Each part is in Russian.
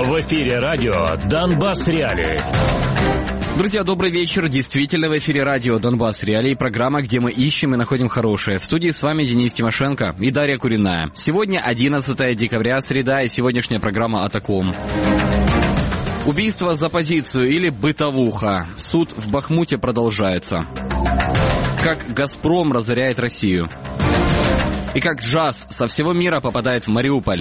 В эфире радио «Донбасс Реалии». Друзья, добрый вечер. Действительно, в эфире радио «Донбасс Реалии», программа, где мы ищем и находим хорошее. В студии с вами Денис Тимошенко и Дарья Куриная. Сегодня 11 декабря, среда, и сегодняшняя программа о таком. Убийство за позицию или бытовуха. Суд в Бахмуте продолжается. Как «Газпром» разоряет Россию. И как джаз со всего мира попадает в Мариуполь.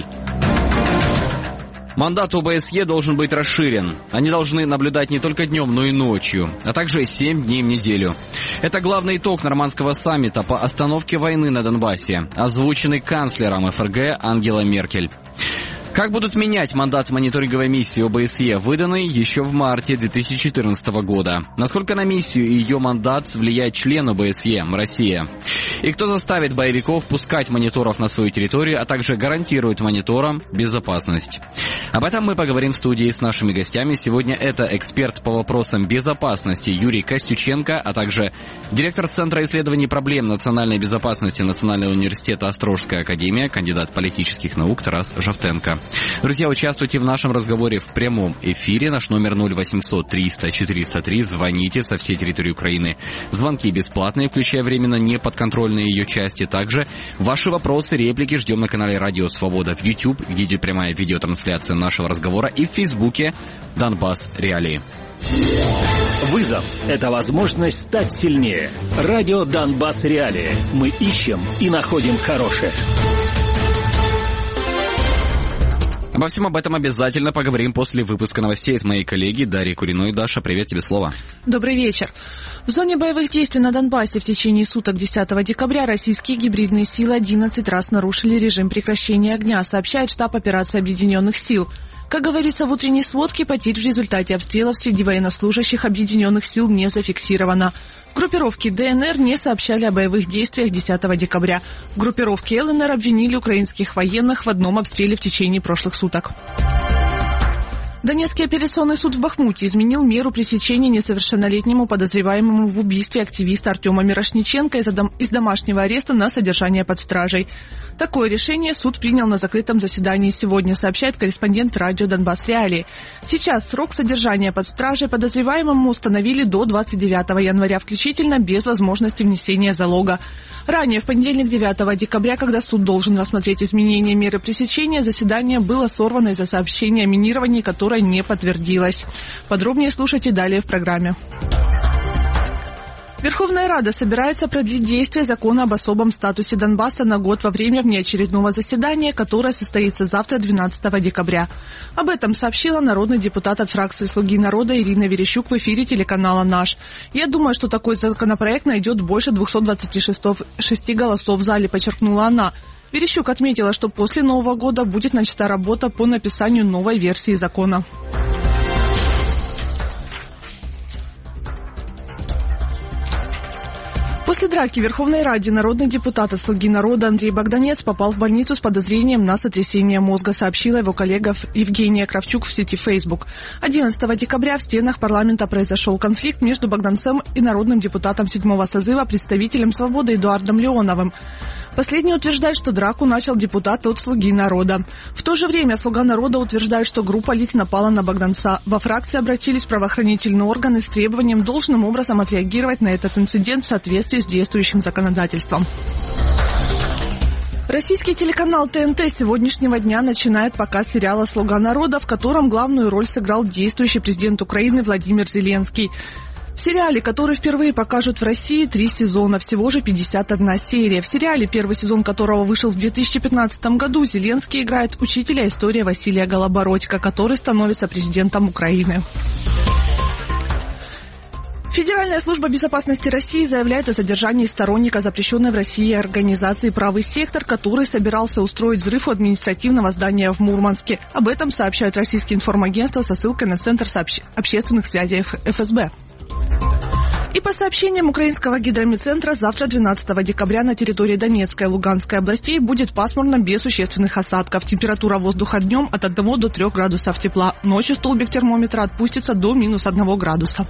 Мандат ОБСЕ должен быть расширен. Они должны наблюдать не только днем, но и ночью, а также 7 дней в неделю. Это главный итог нормандского саммита по остановке войны на Донбассе, озвученный канцлером ФРГ Ангелой Меркель. Как будут менять мандат мониторинговой миссии ОБСЕ, выданный еще в марте 2014 года? Насколько на миссию и ее мандат влияет член ОБСЕ Россия? И кто заставит боевиков пускать мониторов на свою территорию, а также гарантирует мониторам безопасность? Об этом мы поговорим в студии с нашими гостями. Сегодня это эксперт по вопросам безопасности Юрий Костюченко, а также директор Центра исследований проблем национальной безопасности Национального университета Острожская академия, кандидат политических наук Тарас Жовтенко. Друзья, участвуйте в нашем разговоре в прямом эфире. Наш номер 0800 300 403. Звоните со всей территории Украины. Звонки бесплатные, включая временно неподконтрольные ее части. Также ваши вопросы, реплики ждем на канале Радио Свобода в YouTube, где идет прямая видеотрансляция нашего разговора, и в Фейсбуке Донбасс Реалии. Вызов – это возможность стать сильнее. Радио Донбасс Реалии. Мы ищем и находим хорошее. Обо всем об этом обязательно поговорим после выпуска новостей от моей коллеги Дарьи Куриной. Даша, привет, тебе слово. Добрый вечер. В зоне боевых действий на Донбассе в течение суток 10 декабря российские гибридные силы 11 раз нарушили режим прекращения огня, сообщает штаб операции Объединенных сил. Как говорится в утренней сводке, потерь в результате обстрелов среди военнослужащих Объединенных сил не зафиксировано. В группировке ДНР не сообщали о боевых действиях 10 декабря. В группировке ЛНР обвинили украинских военных в одном обстреле в течение прошлых суток. Донецкий апелляционный суд в Бахмуте изменил меру пресечения несовершеннолетнему подозреваемому в убийстве активиста Артема Мирошниченко из домашнего ареста на содержание под стражей. Такое решение суд принял на закрытом заседании сегодня, сообщает корреспондент радио «Донбасс Реалии». Сейчас срок содержания под стражей подозреваемому установили до 29 января включительно, без возможности внесения залога. Ранее, в понедельник 9 декабря, когда суд должен рассмотреть изменение меры пресечения, заседание было сорвано из-за сообщения о минировании, которое не подтвердилось. Подробнее слушайте далее в программе. Верховная Рада собирается продлить действие закона об особом статусе Донбасса на год во время внеочередного заседания, которое состоится завтра, 12 декабря. Об этом сообщила народный депутат от фракции «Слуги народа» Ирина Верещук в эфире телеканала «Наш». «Я думаю, что такой законопроект найдет больше 226 голосов в зале», подчеркнула она. Верещук отметила, что после Нового года будет начата работа по написанию новой версии закона. После драки в Верховной Раде народный депутат от «Слуги народа» Андрей Богданец попал в больницу с подозрением на сотрясение мозга, сообщила его коллега Евгения Кравчук в сети Facebook. 11 декабря в стенах парламента произошел конфликт между Богданцем и народным депутатом 7-го созыва, представителем «Свободы» Эдуардом Леоновым. Последний утверждает, что драку начал депутат от «Слуги народа». В то же время «Слуга народа» утверждает, что группа лиц напала на Богданца. Во фракции обратились в правоохранительные органы с требованием должным образом отреагировать на этот инцидент в соответствии с действующим законодательством. Российский телеканал ТНТ с сегодняшнего дня начинает показ сериала «Слуга народа», в котором главную роль сыграл действующий президент Украины Владимир Зеленский. В сериале, который впервые покажут в России, 3 сезона, всего же 51 серия. В сериале, первый сезон которого вышел в 2015 году, Зеленский играет учителя истории Василия Голобородько, который становится президентом Украины. Федеральная служба безопасности России заявляет о задержании сторонника запрещенной в России организации «Правый сектор», который собирался устроить взрыв у административного здания в Мурманске. Об этом сообщает российское информагентство со ссылкой на Центр общественных связей ФСБ. И по сообщениям украинского гидромедцентра, завтра, 12 декабря, на территории Донецкой и Луганской областей будет пасмурно без существенных осадков. Температура воздуха днем от 1 до 3 градусов тепла. Ночью столбик термометра отпустится до минус 1 градуса.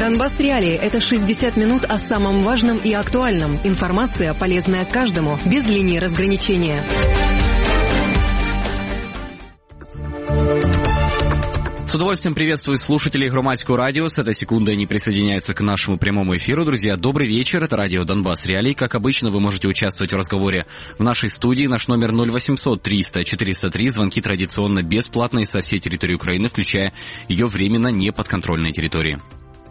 Донбасс Реалии – это 60 минут о самом важном и актуальном. Информация, полезная каждому, без линии разграничения. С удовольствием приветствую слушателей Громадского радио. С этой секунды они присоединяются к нашему прямому эфиру. Друзья, добрый вечер. Это радио Донбасс Реалии. Как обычно, вы можете участвовать в разговоре в нашей студии. Наш номер 0800 300 403. Звонки традиционно бесплатные со всей территории Украины, включая ее временно неподконтрольные территории.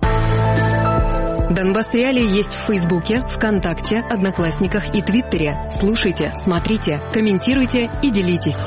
Донбасс Реалии есть в Фейсбуке, ВКонтакте, Одноклассниках и Твиттере. Слушайте, смотрите, комментируйте и делитесь.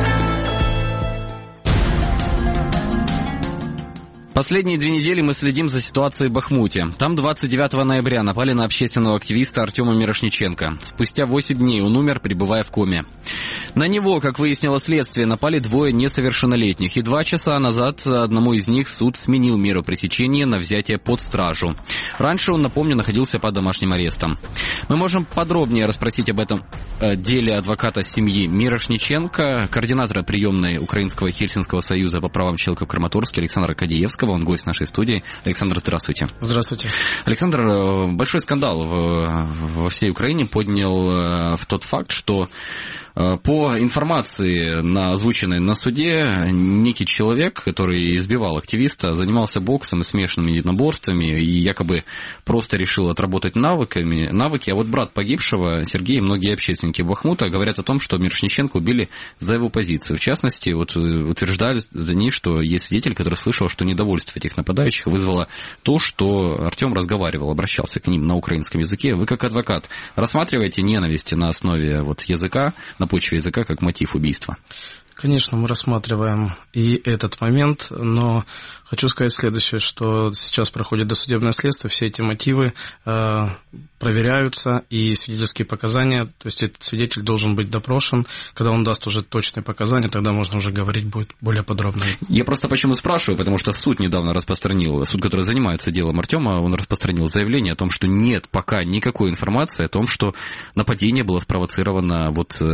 Последние 2 недели мы следим за ситуацией в Бахмуте. Там 29 ноября напали на общественного активиста Артема Мирошниченко. Спустя 8 дней он умер, пребывая в коме. На него, как выяснило следствие, напали 2 несовершеннолетних. И 2 часа назад одному из них суд сменил меру пресечения на взятие под стражу. Раньше он, напомню, находился под домашним арестом. Мы можем подробнее расспросить об этом деле адвоката семьи Мирошниченко, координатора приемной Украинского Хельсинского союза по правам человека в Краматорске Александра Кадеевского. Он гость нашей студии. Александр, здравствуйте. Здравствуйте. Александр, большой скандал во всей Украине поднял тот факт, что по информации, озвученной на суде, некий человек, который избивал активиста, занимался боксом и смешанными единоборствами и якобы просто решил отработать навыки. А вот брат погибшего, Сергей, и многие общественники Бахмута говорят о том, что Мирошниченко убили за его позицию. В частности, утверждали они, что есть свидетель, который слышал, что недовольство этих нападающих вызвало то, что Артем разговаривал, обращался к ним на украинском языке. Вы как адвокат рассматриваете ненависть на основе языка, на почве языка, как мотив убийства? Конечно, мы рассматриваем и этот момент, но хочу сказать следующее, что сейчас проходит досудебное следствие, все эти мотивы проверяются, и свидетельские показания, то есть этот свидетель должен быть допрошен. Когда он даст уже точные показания, тогда можно уже говорить будет более подробно. Я просто почему спрашиваю, потому что суд недавно распространил, суд, который занимается делом Артема, он распространил заявление о том, что нет пока никакой информации о том, что нападение было спровоцировано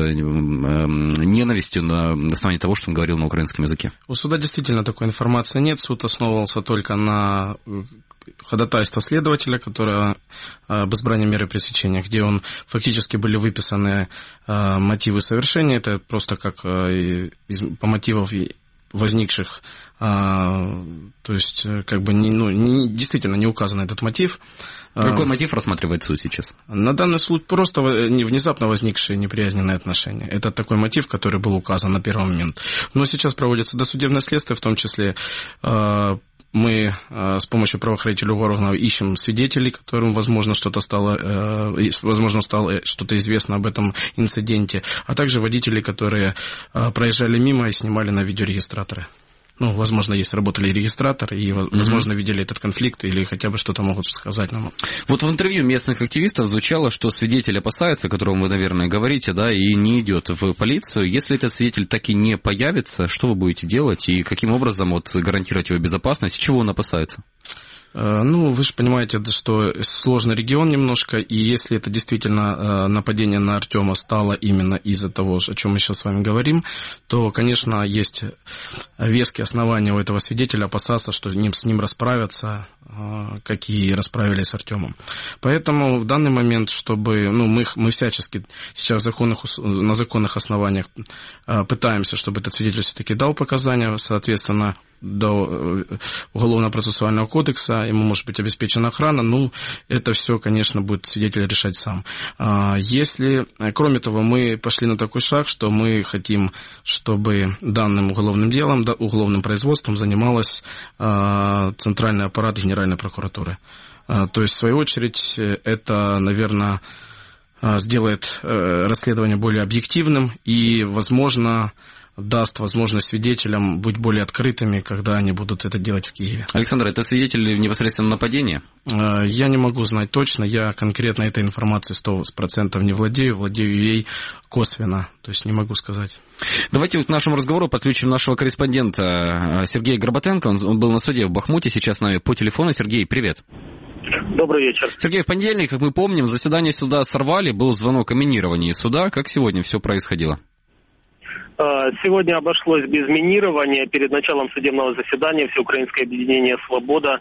ненавистью на основании того, что он говорил на украинском языке. У суда действительно такой информации нет. Суд основывался только на ходатайство следователя, которое об избрании меры пресечения, где фактически были выписаны мотивы совершения. Это просто как по мотивам возникших, то есть как бы действительно не указан этот мотив. Какой мотив рассматривает суд сейчас? На данный случай просто внезапно возникшие неприязненные отношения. Это такой мотив, который был указан на первый момент. Но сейчас проводится досудебное следствие, в том числе мы с помощью правоохранительных органов ищем свидетелей, которым, возможно, стало что-то известно об этом инциденте, а также водителей, которые проезжали мимо и снимали на видеорегистраторы. Возможно, работали регистраторы и, возможно, видели этот конфликт или хотя бы что-то могут сказать нам. Вот в интервью местных активистов звучало, что свидетель опасается, о котором вы, наверное, говорите, и не идет в полицию. Если этот свидетель так и не появится, что вы будете делать и каким образом гарантировать его безопасность? Чего он опасается? Вы же понимаете, что сложный регион немножко, и если это действительно нападение на Артема стало именно из-за того, о чем мы сейчас с вами говорим, то, конечно, есть веские основания у этого свидетеля опасаться, что с ним расправятся, как и расправились с Артемом. Поэтому в данный момент, чтобы мы всячески сейчас на законных основаниях пытаемся, чтобы этот свидетель все-таки дал показания, соответственно, до Уголовно-процессуального кодекса, ему может быть обеспечена охрана, это все, конечно, будет свидетель решать сам. Кроме того, мы пошли на такой шаг, что мы хотим, чтобы данным уголовным делом, уголовным производством занималась центральный аппарат Генеральной прокуратуры. То есть, в свою очередь, это, наверное, сделает расследование более объективным и, возможно, даст возможность свидетелям быть более открытыми, когда они будут это делать в Киеве. Александр, это свидетель непосредственно нападения? Я не могу знать точно, я конкретно этой информацией 100% не владею ей косвенно, то есть не могу сказать. Давайте к нашему разговору подключим нашего корреспондента Сергея Горбатенко, он был на суде в Бахмуте, сейчас с нами по телефону. Сергей, привет. Добрый вечер. Сергей, в понедельник, как мы помним, заседание суда сорвали, был звонок о минировании суда. Как сегодня все происходило? Сегодня обошлось без минирования. Перед началом судебного заседания Всеукраинское объединение «Свобода»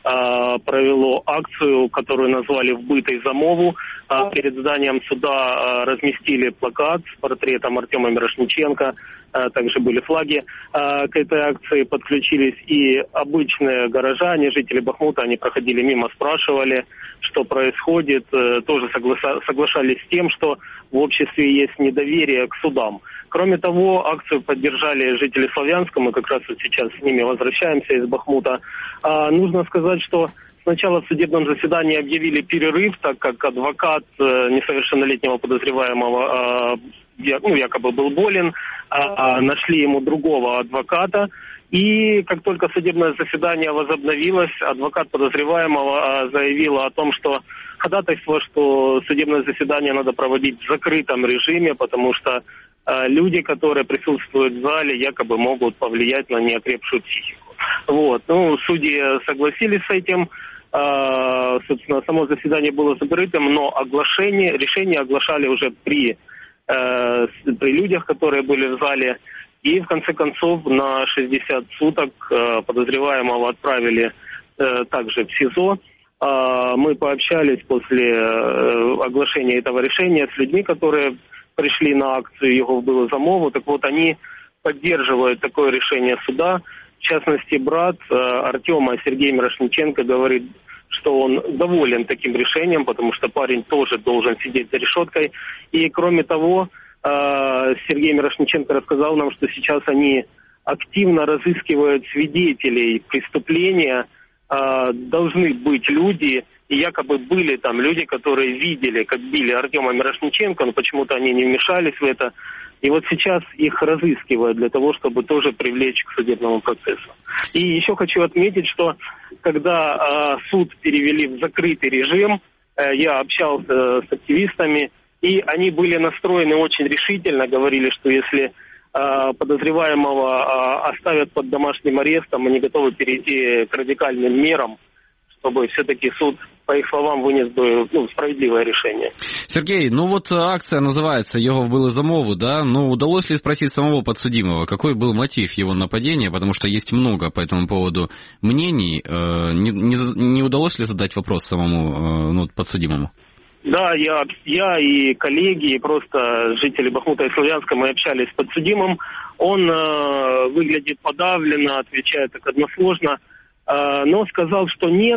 провело акцию, которую назвали «Вбитый замову». Перед зданием суда разместили плакат с портретом Артема Мирошниченко, также были флаги. К этой акции подключились и обычные горожане, жители Бахмута, они проходили мимо, спрашивали, что происходит, тоже соглашались с тем, что в обществе есть недоверие к судам. Кроме того, акцию поддержали жители Славянска, мы как раз вот сейчас с ними возвращаемся из Бахмута. Нужно сказать, что сначала в судебном заседании объявили перерыв, так как адвокат несовершеннолетнего подозреваемого якобы был болен, нашли ему другого адвоката. И как только судебное заседание возобновилось, адвокат подозреваемого заявил о том, что ходатайство, что судебное заседание надо проводить в закрытом режиме, потому что люди, которые присутствуют в зале, якобы могут повлиять на неокрепшую психику. Судьи согласились с этим. Собственно, само заседание было закрытым, но решение оглашали уже при людях, которые были в зале. И, в конце концов, на 60 суток подозреваемого отправили также в СИЗО. Мы пообщались после оглашения этого решения с людьми, которые пришли на акцию «Його вбили замову». Так вот, они поддерживают такое решение суда. В частности, брат Артема, Сергей Мирошниченко, говорит, что он доволен таким решением, потому что парень тоже должен сидеть за решеткой. И, кроме того, Сергей Мирошниченко рассказал нам, что сейчас они активно разыскивают свидетелей преступления. Должны быть люди, и якобы были там люди, которые видели, как били Артема Мирошниченко, но почему-то они не вмешались в это. И вот сейчас их разыскивают для того, чтобы тоже привлечь к судебному процессу. И еще хочу отметить, что когда суд перевели в закрытый режим, я общался с активистами, и они были настроены очень решительно, говорили, что если подозреваемого оставят под домашним арестом, они готовы перейти к радикальным мерам, чтобы все-таки суд, по их словам, вынес бы справедливое решение. Сергей, акция называется «Його вбили замову», да? Удалось ли спросить самого подсудимого, какой был мотив его нападения, потому что есть много по этому поводу мнений. Не удалось ли задать вопрос самому подсудимому? Да, я и коллеги, и просто жители Бахмута и Славянска, мы общались с подсудимым. Он выглядит подавленно, отвечает так односложно, но сказал, что нет,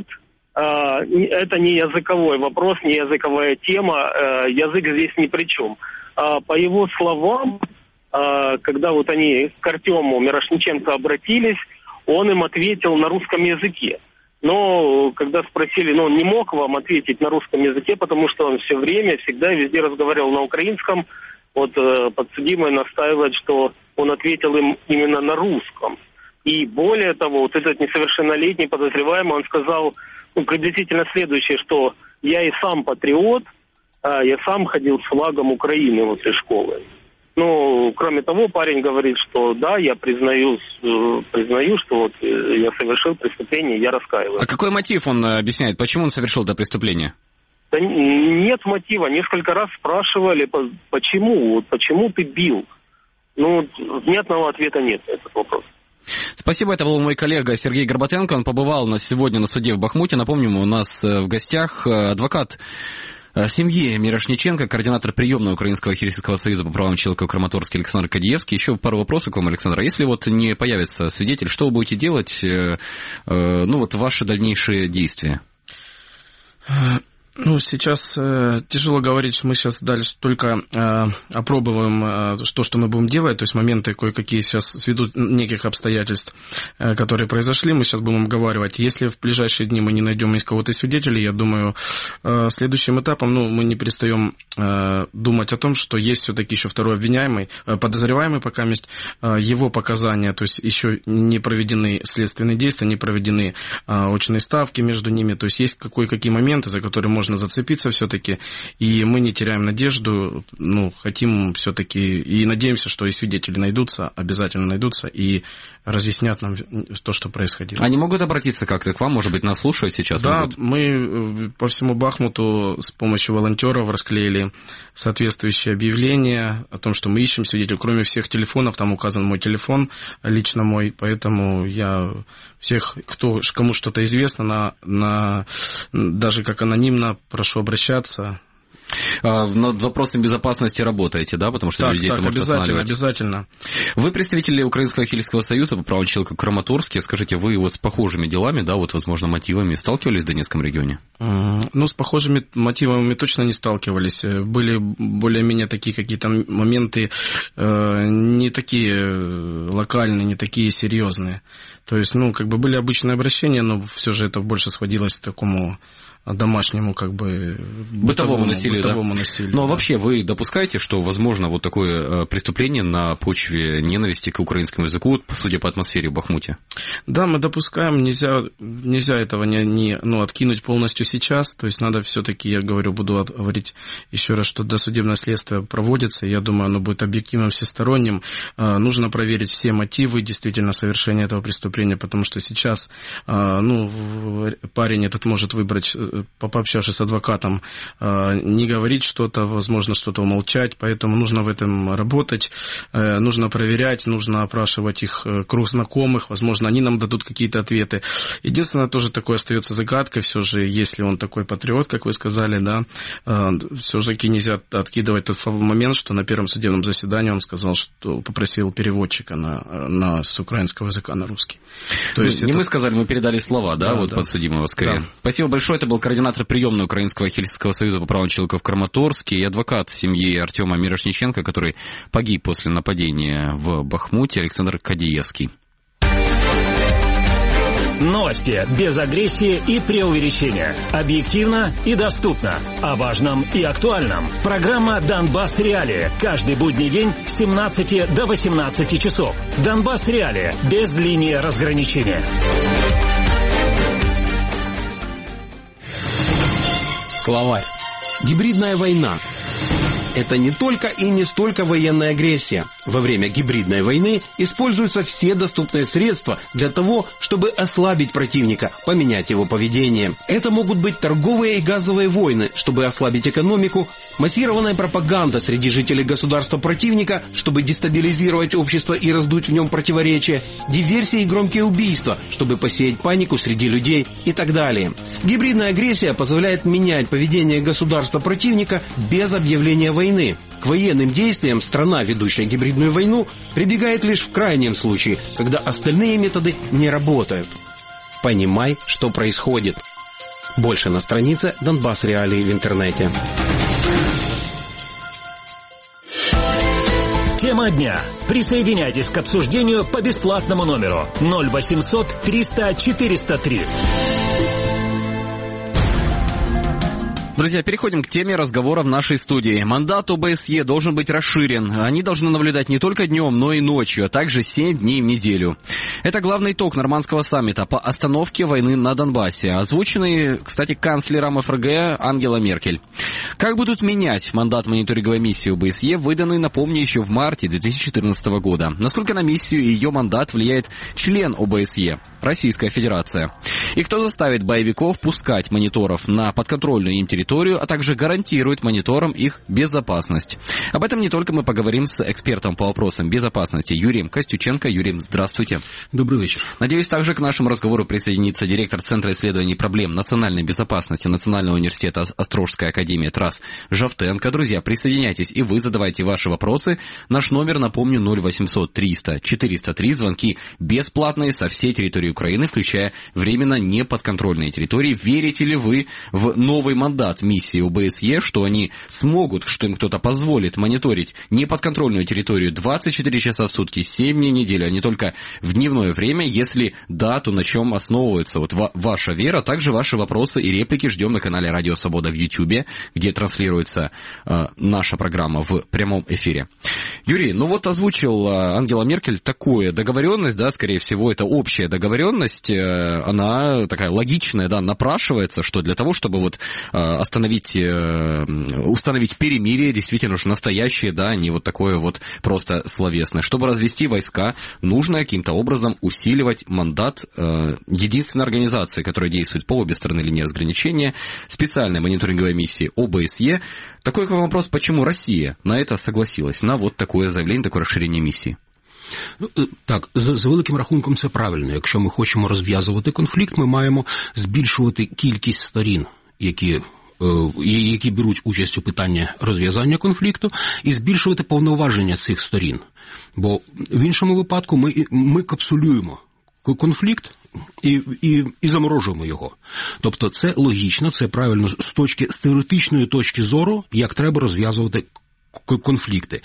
это не языковой вопрос, не языковая тема, язык здесь ни при чем. По его словам, когда они к Артему Мирошниченко обратились, он им ответил на русском языке. Но когда спросили, он не мог вам ответить на русском языке, потому что он все время, всегда и везде разговаривал на украинском. Подсудимый настаивает, что он ответил им именно на русском. И более того, этот несовершеннолетний подозреваемый, он сказал приблизительно следующее, что я и сам патриот, я сам ходил с флагом Украины возле школы. Кроме того, парень говорит, что да, я признаю, что я совершил преступление, я раскаиваюсь. А какой мотив он объясняет? Почему он совершил это преступление? Да нет мотива. Несколько раз спрашивали, почему ты бил? Внятного ответа нет на этот вопрос. Спасибо, это был мой коллега Сергей Горбатенко. Он побывал сегодня на суде в Бахмуте. Напомним, у нас в гостях адвокат семьи Мирошниченко, координатор приемного Украинского хельсинского союза по правам человека в Краматорске Александр Кадиевский. Еще пару вопросов к вам, Александр. Если не появится свидетель, что вы будете делать, ваши дальнейшие действия? Сейчас тяжело говорить, мы сейчас дальше только опробуем то, что мы будем делать, то есть моменты кое-какие сейчас ввиду неких обстоятельств, которые произошли, мы сейчас будем обговаривать. Если в ближайшие дни мы не найдем кого-то из свидетелей, я думаю, следующим этапом, мы не перестаем думать о том, что есть все-таки еще второй обвиняемый, подозреваемый пока есть, его показания, то есть еще не проведены следственные действия, не проведены очные ставки между ними, то есть кое-какие моменты, за которые можно можно зацепиться все-таки, и мы не теряем надежду, хотим все-таки, и надеемся, что и свидетели найдутся, обязательно найдутся, и разъяснят нам то, что происходило. Они могут обратиться как-то к вам, может быть, нас слушают сейчас? Да, могут? мы по всему Бахмуту с помощью волонтеров расклеили соответствующие объявления о том, что мы ищем свидетелей. Кроме всех телефонов, там указан мой телефон, лично мой, поэтому я всех, кому что-то известно, даже как анонимно, прошу обращаться. Над вопросом безопасности работаете, да? Потому что людей это может останавливать. Обязательно. Вы представители Украинского хельского союза по правам человека в Краматорске. Скажите, вы вот с похожими делами, да, вот, возможно, мотивами сталкивались в Донецком регионе? С похожими мотивами точно не сталкивались. Были более-менее такие какие-то моменты, не такие локальные, не такие серьезные. То есть, были обычные обращения, но все же это больше сводилось к такому домашнему, бытовому насилию. Но вообще вы допускаете, что возможно вот такое преступление на почве ненависти к украинскому языку, судя по атмосфере в Бахмуте? Да, мы допускаем, нельзя этого откинуть полностью сейчас, то есть надо все-таки, я буду говорить еще раз, что досудебное следствие проводится, я думаю, оно будет объективным, всесторонним, нужно проверить все мотивы действительно совершения этого преступления, потому что сейчас, парень этот может выбрать, пообщавшись с адвокатом, не говорить что-то, возможно, что-то умолчать, поэтому нужно в этом работать, нужно проверять, нужно опрашивать их круг знакомых, возможно, они нам дадут какие-то ответы. Единственное, тоже такое остается загадкой, все же, если он такой патриот, как вы сказали, да, все-таки нельзя откидывать тот момент, что на первом судебном заседании он сказал, что попросил переводчика с украинского языка на русский. То есть не мы сказали, мы передали слова, да, подсудимого скорее. Да. Спасибо большое, это был координатор приемной Украинского хельского союза по правам человека в Краматорске и адвокат семьи Артема Мирошниченко, который погиб после нападения в Бахмуте, Александр Кадиевский. Новости без агрессии и преувеличения. Объективно и доступно. О важном и актуальном. Программа «Донбасс Реалии». Каждый будний день с 17 до 18 часов. «Донбасс Реалии» без линии разграничения. Словарь. Гибридная война. Это не только и не столько военная агрессия. Во время гибридной войны используются все доступные средства для того, чтобы ослабить противника, поменять его поведение. Это могут быть торговые и газовые войны, чтобы ослабить экономику, массированная пропаганда среди жителей государства противника, чтобы дестабилизировать общество и раздуть в нем противоречия, диверсии и громкие убийства, чтобы посеять панику среди людей и так далее. Гибридная агрессия позволяет менять поведение государства противника без объявления войны. К военным действиям страна, ведущая гибридную войну, прибегает лишь в крайнем случае, когда остальные методы не работают. Понимай, что происходит. Больше на странице «Донбасс Реалии» в интернете. Тема дня. Присоединяйтесь к обсуждению по бесплатному номеру 0800 300 403. Друзья, переходим к теме разговора в нашей студии. Мандат ОБСЕ должен быть расширен. Они должны наблюдать не только днем, но и ночью, а также 7 дней в неделю. Это главный итог нормандского саммита по остановке войны на Донбассе, озвученный, кстати, канцлером ФРГ Ангела Меркель. Как будут менять мандат мониторинговой миссии ОБСЕ, выданный, напомню, еще в марте 2014 года? Насколько на миссию и ее мандат влияет член ОБСЕ, Российская Федерация? И кто заставит боевиков пускать мониторов на подконтрольную им территорию, а также гарантирует мониторам их безопасность? Об этом не только мы поговорим с экспертом по вопросам безопасности Юрием Костюченко. Юрий, здравствуйте. Добрый вечер. Надеюсь, также к нашему разговору присоединится директор Центра исследований проблем национальной безопасности Национального университета Острожская академия ТРАСС Жовтенко. Друзья, присоединяйтесь и вы задавайте ваши вопросы. Наш номер, напомню, 0800 300 403. Звонки бесплатные со всей территории Украины, включая временно неподконтрольные территории. Верите ли вы в новый мандат миссии ОБСЕ, что они смогут, что им кто-то позволит мониторить неподконтрольную территорию 24 часа в сутки, 7 дней в неделю, а не только в дневное время? Если да, то на чем основывается ваша вера? Также ваши вопросы и реплики ждем на канале Радио Свобода в YouTube, где транслируется наша программа в прямом эфире. Юрий, озвучил Ангела Меркель такую договоренность, да, скорее всего, это общая договоренность, она вполне такая логичная, да, напрашивается, что для того, чтобы вот установить перемирие, действительно уж настоящее, да, не вот такое вот просто словесное. Чтобы развести войска, нужно каким-то образом усиливать мандат единственной организации, которая действует по обе стороны линии разграничения, специальной мониторинговой миссии ОБСЕ. Такой вопрос, почему Россия на это согласилась, на вот такое заявление, такое розширення місії? Так, за великим рахунком це правильно. Якщо ми хочемо розв'язувати конфлікт, ми маємо збільшувати кількість сторін, які беруть участь у питанні розв'язання конфлікту, і збільшувати повноваження цих сторін. Бо в іншому випадку ми капсулюємо конфлікт і заморожуємо його. Тобто це логічно, це правильно з теоретичної точки зору, як треба розв'язувати конфлікти.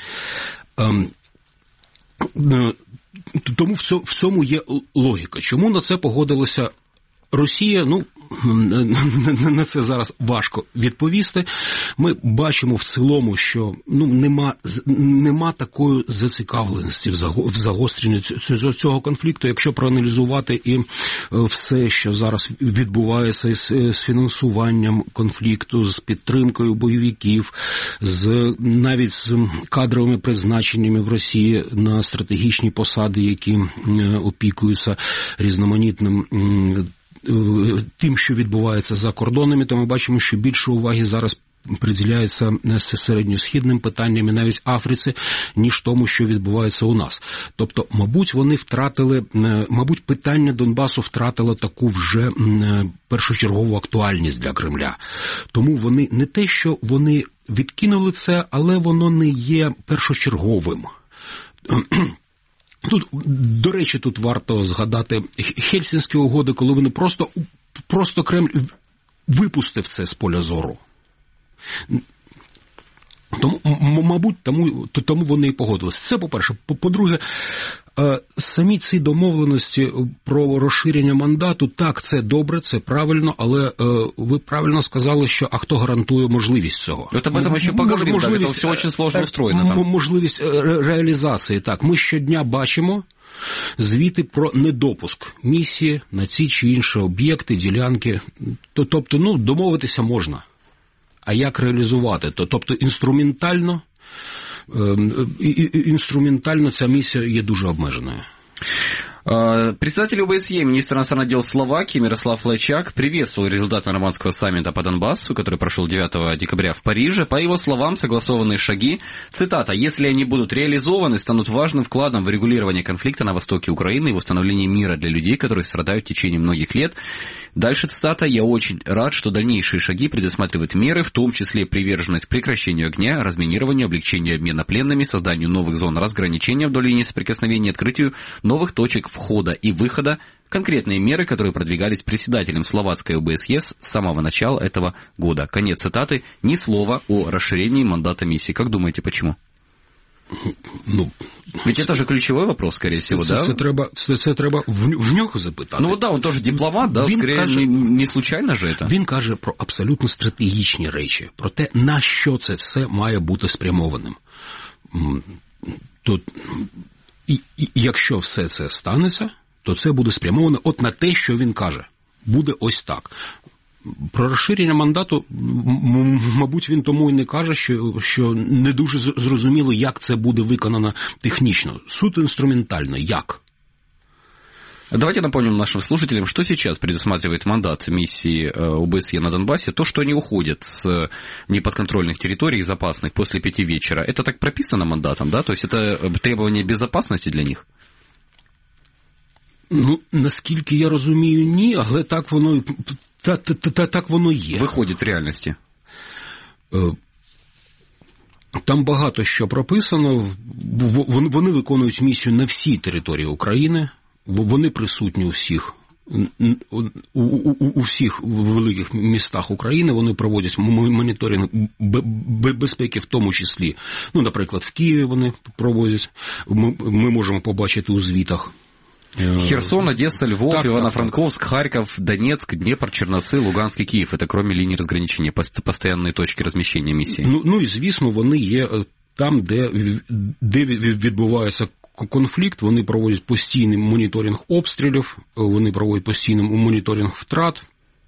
Тому в цьому є логіка. Чому на це погодилася Росія? Ну, на це зараз важко відповісти. Ми бачимо в цілому, що нема такої зацікавленості в загостренні цього конфлікту. Якщо проаналізувати і все, що зараз відбувається з фінансуванням конфлікту, з підтримкою бойовиків, навіть з кадровими призначеннями в Росії на стратегічні посади, які опікуються різноманітним тим, що відбувається за кордонами, то ми бачимо, що більше уваги зараз приділяється середньосхідним питанням і навіть Африці, ніж тому, що відбувається у нас. Тобто, мабуть, питання Донбасу втратило таку вже першочергову актуальність для Кремля. Тому вони не те, що вони відкинули це, але воно не є першочерговим. Тут, до речі, тут варто згадати Хельсінські угоди, коли вони просто Кремль випустив це з поля зору. Тому, мабуть, тому вони і погодилися. Це, по-перше. По-друге, самі ці домовленості про розширення мандату, так, це добре, це правильно, але ви правильно сказали, що а хто гарантує можливість цього? Об этом ще поговоримо, так, це все дуже складно устроєно там. Можливість реалізації, так. Ми щодня бачимо звіти про недопуск місії на ці чи інші об'єкти, ділянки. Тобто, домовитися можна. А як реалізувати? Тобто, інструментально ця місія є дуже обмеженою. Председатель ОБСЕ, министр иностранных дел Словакии Мирослав Лайчак приветствовал результаты нормандского саммита по Донбассу, который прошел 9 декабря в Париже. По его словам, согласованные шаги, цитата, «если они будут реализованы, станут важным вкладом в регулирование конфликта на востоке Украины и в установление мира для людей, которые страдают в течение многих лет». Дальше цитата, «я очень рад, что дальнейшие шаги предусматривают меры, в том числе приверженность прекращению огня, разминированию, облегчению обмена пленными, созданию новых зон разграничения вдоль линии соприкосновения, открытию новых точек входа и выхода, конкретные меры, которые продвигались председателем словацкой ОБСЕ с самого начала этого года». Конец цитаты. Ни слова о расширении мандата миссии. Как думаете, почему? Ведь это же ключевой вопрос, скорее всего, да? Це треба в нього запитати. Ну да, он тоже дипломат, да, скорее не случайно же это. Він каже про абсолютно стратегічні речі, про те, на що це все має бути спрямованим. Якщо все це станеться, то це буде спрямовано от на те, що він каже. Буде ось так. Про розширення мандату, мабуть, він тому і не каже, що не дуже зрозуміло, як це буде виконано технічно. Суто инструментально. Як? Давайте напомним нашим слушателям, что сейчас предусматривает мандат миссии ОБСЕ на Донбассе. То, что они уходят с неподконтрольных территорий, из опасных, после 5 вечера. Это так прописано мандатом, да? То есть это требование безопасности для них? Наскільки я розумію, ні, але так воно є. Виходить в реальності. Там багато що прописано. Вони виконують місію на всій території України. Вони присутні у всіх великих містах України. Вони проводять моніторинг безпеки в тому числі. Наприклад, в Києві вони проводять. Ми можемо побачити у звітах. Херсон, Одесса, Львов, Ивано-Франковск, Харьков, Донецк, Днепр, Черновцы, Луганськ і Київ. Это кроме лінії розграничення, постоянні точки розміщення місії. І, звісно, вони є там, де відбуваються конфлікт, вони проводять постійний моніторинг обстрілів, вони проводять постійний моніторинг втрат,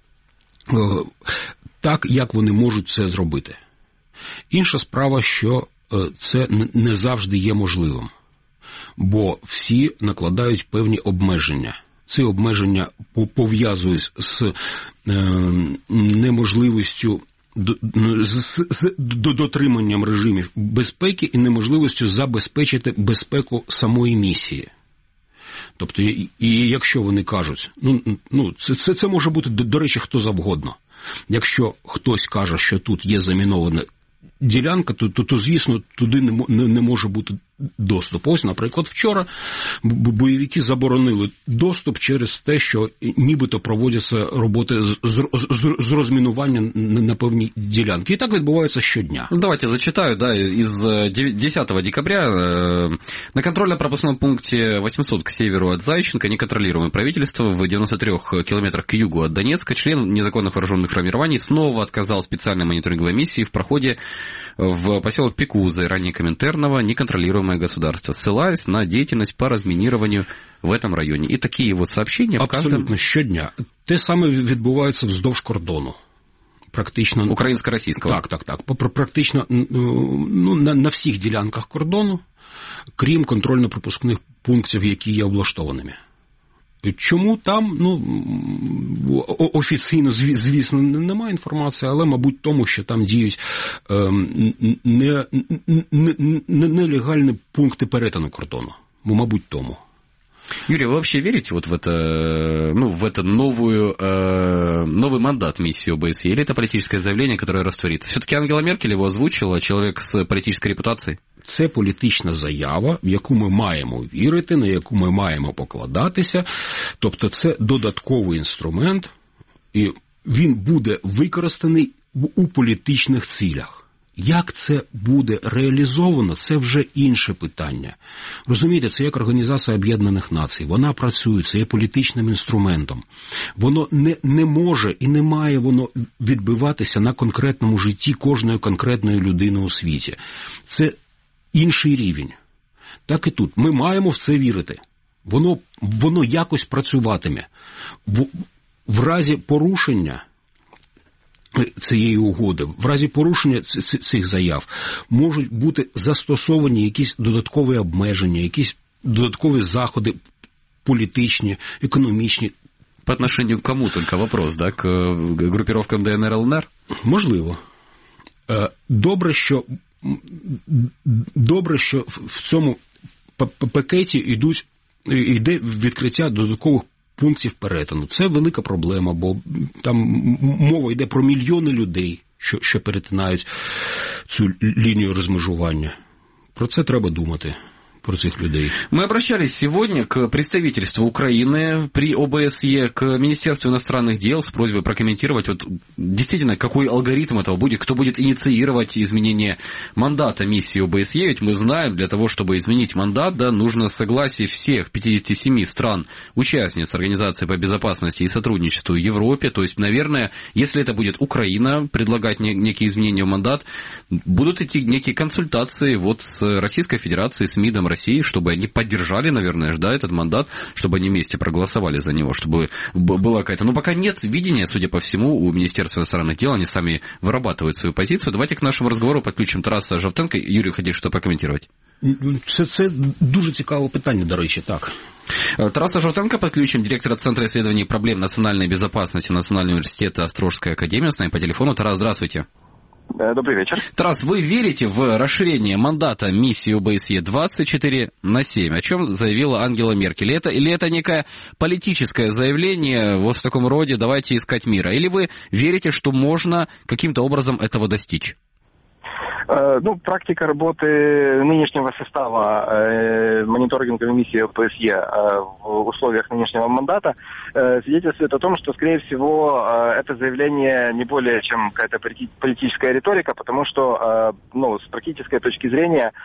так, як вони можуть це зробити. Інша справа, що це не завжди є можливим, бо всі накладають певні обмеження. Ці обмеження пов'язують з неможливістю з дотриманням режимів безпеки і неможливістю забезпечити безпеку самої місії. Тобто, і якщо вони кажуть, це може бути, до речі, хто завгодно. Якщо хтось каже, що тут є замінована ділянка, то звісно, туди не може бути доступу. Ось, наприклад, вчора бойовики заборонили доступ через те, що нібито проводяться роботи з розмінування на певній ділянці. І так відбувається щодня. Давайте зачитаю, из 10 декабря на контрольно-пропускном пункте 800 к северу от Зайченко, неконтролируемое правительство в 93 километрах к югу от Донецка, член незаконных вооруженных формирований снова отказал специальной мониторинговой миссии в проходе в поселок Пекузы, ранее Коминтерново, неконтролируемое государство, ссылаясь на деятельность по разминированию в этом районе. І такі от сообщения в каждом... Абсолютно щодня. Те саме відбувається вздовж кордону. Практично... Українсько-російського. Так. Практично на всіх ділянках кордону, крім контрольно-пропускних пунктів, які є облаштованими. Чому там, офіційно, звісно, немає інформації, але, мабуть, тому, що там діють нелегальні пункти перетину кордону. Мабуть, тому. Юрий, вы вообще верите вот в это, в это новый мандат миссии ОБСЕ, или это политическое заявление, которое растворится? Все-таки Ангела Меркель его озвучила, человек с политической репутацией? Це політична заява, в яку ми маємо вірити, на яку ми маємо покладатися. Тобто це додатковий інструмент, і він буде використаний у політичних цілях. Як це буде реалізовано, це вже інше питання. Розумієте, це як Організація Об'єднаних Націй. Вона працює, це є політичним інструментом. Воно не може і не має воно відбиватися на конкретному житті кожної конкретної людини у світі. Це інший рівень. Так і тут. Ми маємо в це вірити. Воно якось працюватиме. В разі порушення цієї угоди, в разі порушення цих заяв можуть бути застосовані якісь додаткові обмеження, якісь додаткові заходи політичні, економічні. По отношению к кому только вопрос, да? К группировкам ДНР, ЛНР? Можливо. Добре, що в цьому пакеті йде відкриття додаткових пунктів перетину. Це велика проблема, бо там мова йде про мільйони людей, що перетинають цю лінію розмежування. Про це треба думати. Про цих людей. Мы обращались сегодня к представительству Украины при ОБСЕ, к Министерству иностранных дел с просьбой прокомментировать действительно, какой алгоритм этого будет, кто будет инициировать изменение мандата миссии ОБСЕ. Ведь мы знаем, для того, чтобы изменить мандат, нужно согласие всех 57 стран-участниц Организации по безопасности и сотрудничеству в Европе. То есть, наверное, если это будет Украина предлагать некие изменения в мандат, будут идти некие консультации с Российской Федерацией, с МИДом России, чтобы они поддержали, наверное, этот мандат, чтобы они вместе проголосовали за него, чтобы была какая-то... Но пока нет видения, судя по всему, у Министерства иностранных дел, они сами вырабатывают свою позицию. Давайте к нашему разговору подключим Тараса Жовтенка. Юрий, хотите что прокомментировать? Це дуже цікаве питання, до речі, так. Тараса Жовтенка подключим, директора Центра исследований проблем национальной безопасности Национального университета Острожская академия. С нами по телефону. Тарас, здравствуйте. Добрый вечер. Тарас, вы верите в расширение мандата миссии ОБСЕ 24/7, о чем заявила Ангела Меркель? Или это некое политическое заявление в таком роде «давайте искать мира»? Или вы верите, что можно каким-то образом этого достичь? Практика работы нынешнего состава мониторинговой миссии ОБСЕ в условиях нынешнего мандата свидетельствует о том, что, скорее всего, это заявление не более чем какая-то политическая риторика, потому что, с практической точки зрения,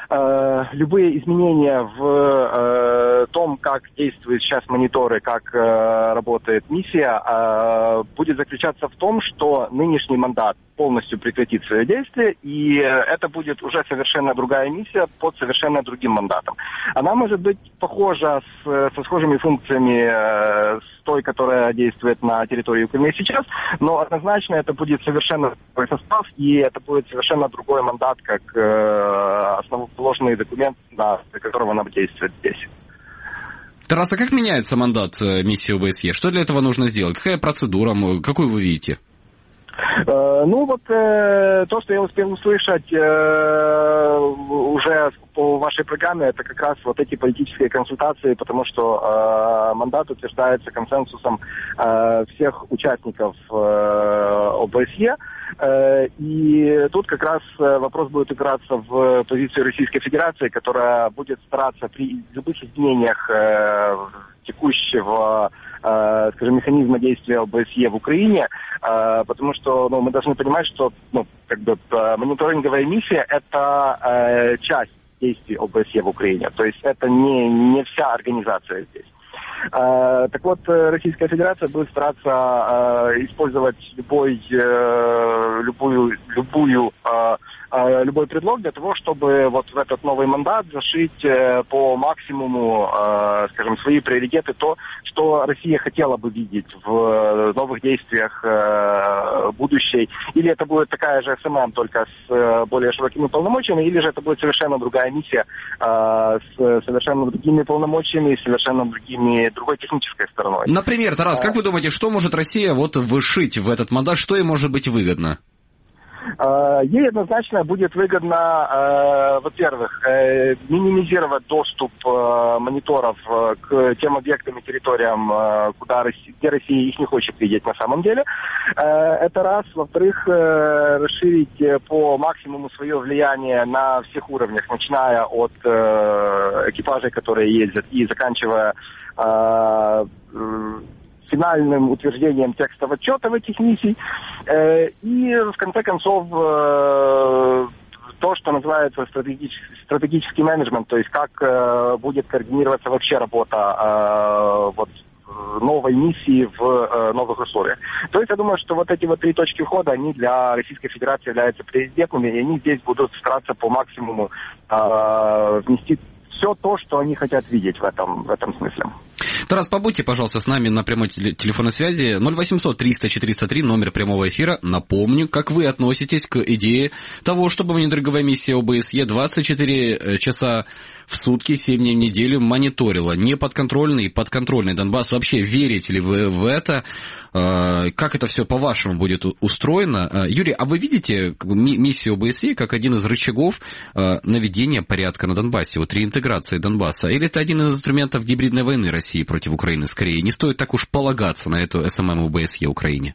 любые изменения в том, как действуют сейчас мониторы, как работает миссия, будет заключаться в том, что нынешний мандат полностью прекратит свое действие, и это будет уже совершенно другая миссия под совершенно другим мандатом. Она может быть похожа со схожими функциями с той, которая действует на территории Украины сейчас, но однозначно это будет совершенно другой состав, и это будет совершенно другой мандат, как основоположный документ, на которого она действует здесь. Тарас, а как меняется мандат миссии ОБСЕ? Что для этого нужно сделать? Какая процедура? Какую вы видите? То, что я успел услышать уже по вашей программе, это как раз вот эти политические консультации, потому что мандат утверждается консенсусом всех участников ОБСЕ. И тут как раз вопрос будет упираться в позицию Российской Федерации, которая будет стараться при любых изменениях текущего, скажем, механизма действия ОБСЕ в Украине, потому что мы должны понимать, что мониторинговая миссия – это часть действий ОБСЕ в Украине, то есть это не вся организация здесь. Так вот, Российская Федерация будет стараться использовать любой предлог для того, чтобы вот в этот новый мандат зашить по максимуму, скажем, свои приоритеты, то, что Россия хотела бы видеть в новых действиях будущей. Или это будет такая же СММ, только с более широкими полномочиями, или же это будет совершенно другая миссия с совершенно другими полномочиями и совершенно другой технической стороной. Например, Тарас, как вы думаете, что может Россия вышить в этот мандат, что ей может быть выгодно? Ей однозначно будет выгодно, во-первых, минимизировать доступ мониторов к тем объектам и территориям, где Россия их не хочет видеть на самом деле. Это раз. Во-вторых, расширить по максимуму свое влияние на всех уровнях, начиная от экипажей, которые ездят, и заканчивая финальным утверждением текстов отчетов этих миссий. И, в конце концов, то, что называется стратегический менеджмент, то есть как будет координироваться вообще работа новой миссии в новых условиях. То есть я думаю, что вот эти вот три точки входа, они для Российской Федерации являются приоритетными, и они здесь будут стараться по максимуму внести все то, что они хотят видеть в этом смысле. Тарас, побудьте, пожалуйста, с нами на прямой телефонной связи. 0800-300-403, номер прямого эфира. Напомню, как вы относитесь к идее того, чтобы мониторинговая миссия ОБСЕ 24 часа в сутки, 7 дней в неделю мониторила неподконтрольный и подконтрольный Донбасс. Вообще, верите ли вы в это? Как это все, по-вашему, будет устроено? Юрий, а вы видите миссию ОБСЕ как один из рычагов наведения порядка на Донбассе, реинтеграции Донбасса? Или это один из инструментов гибридной войны России против Украины скорее? Не стоит так уж полагаться на эту СММ ОБСЕ Україні?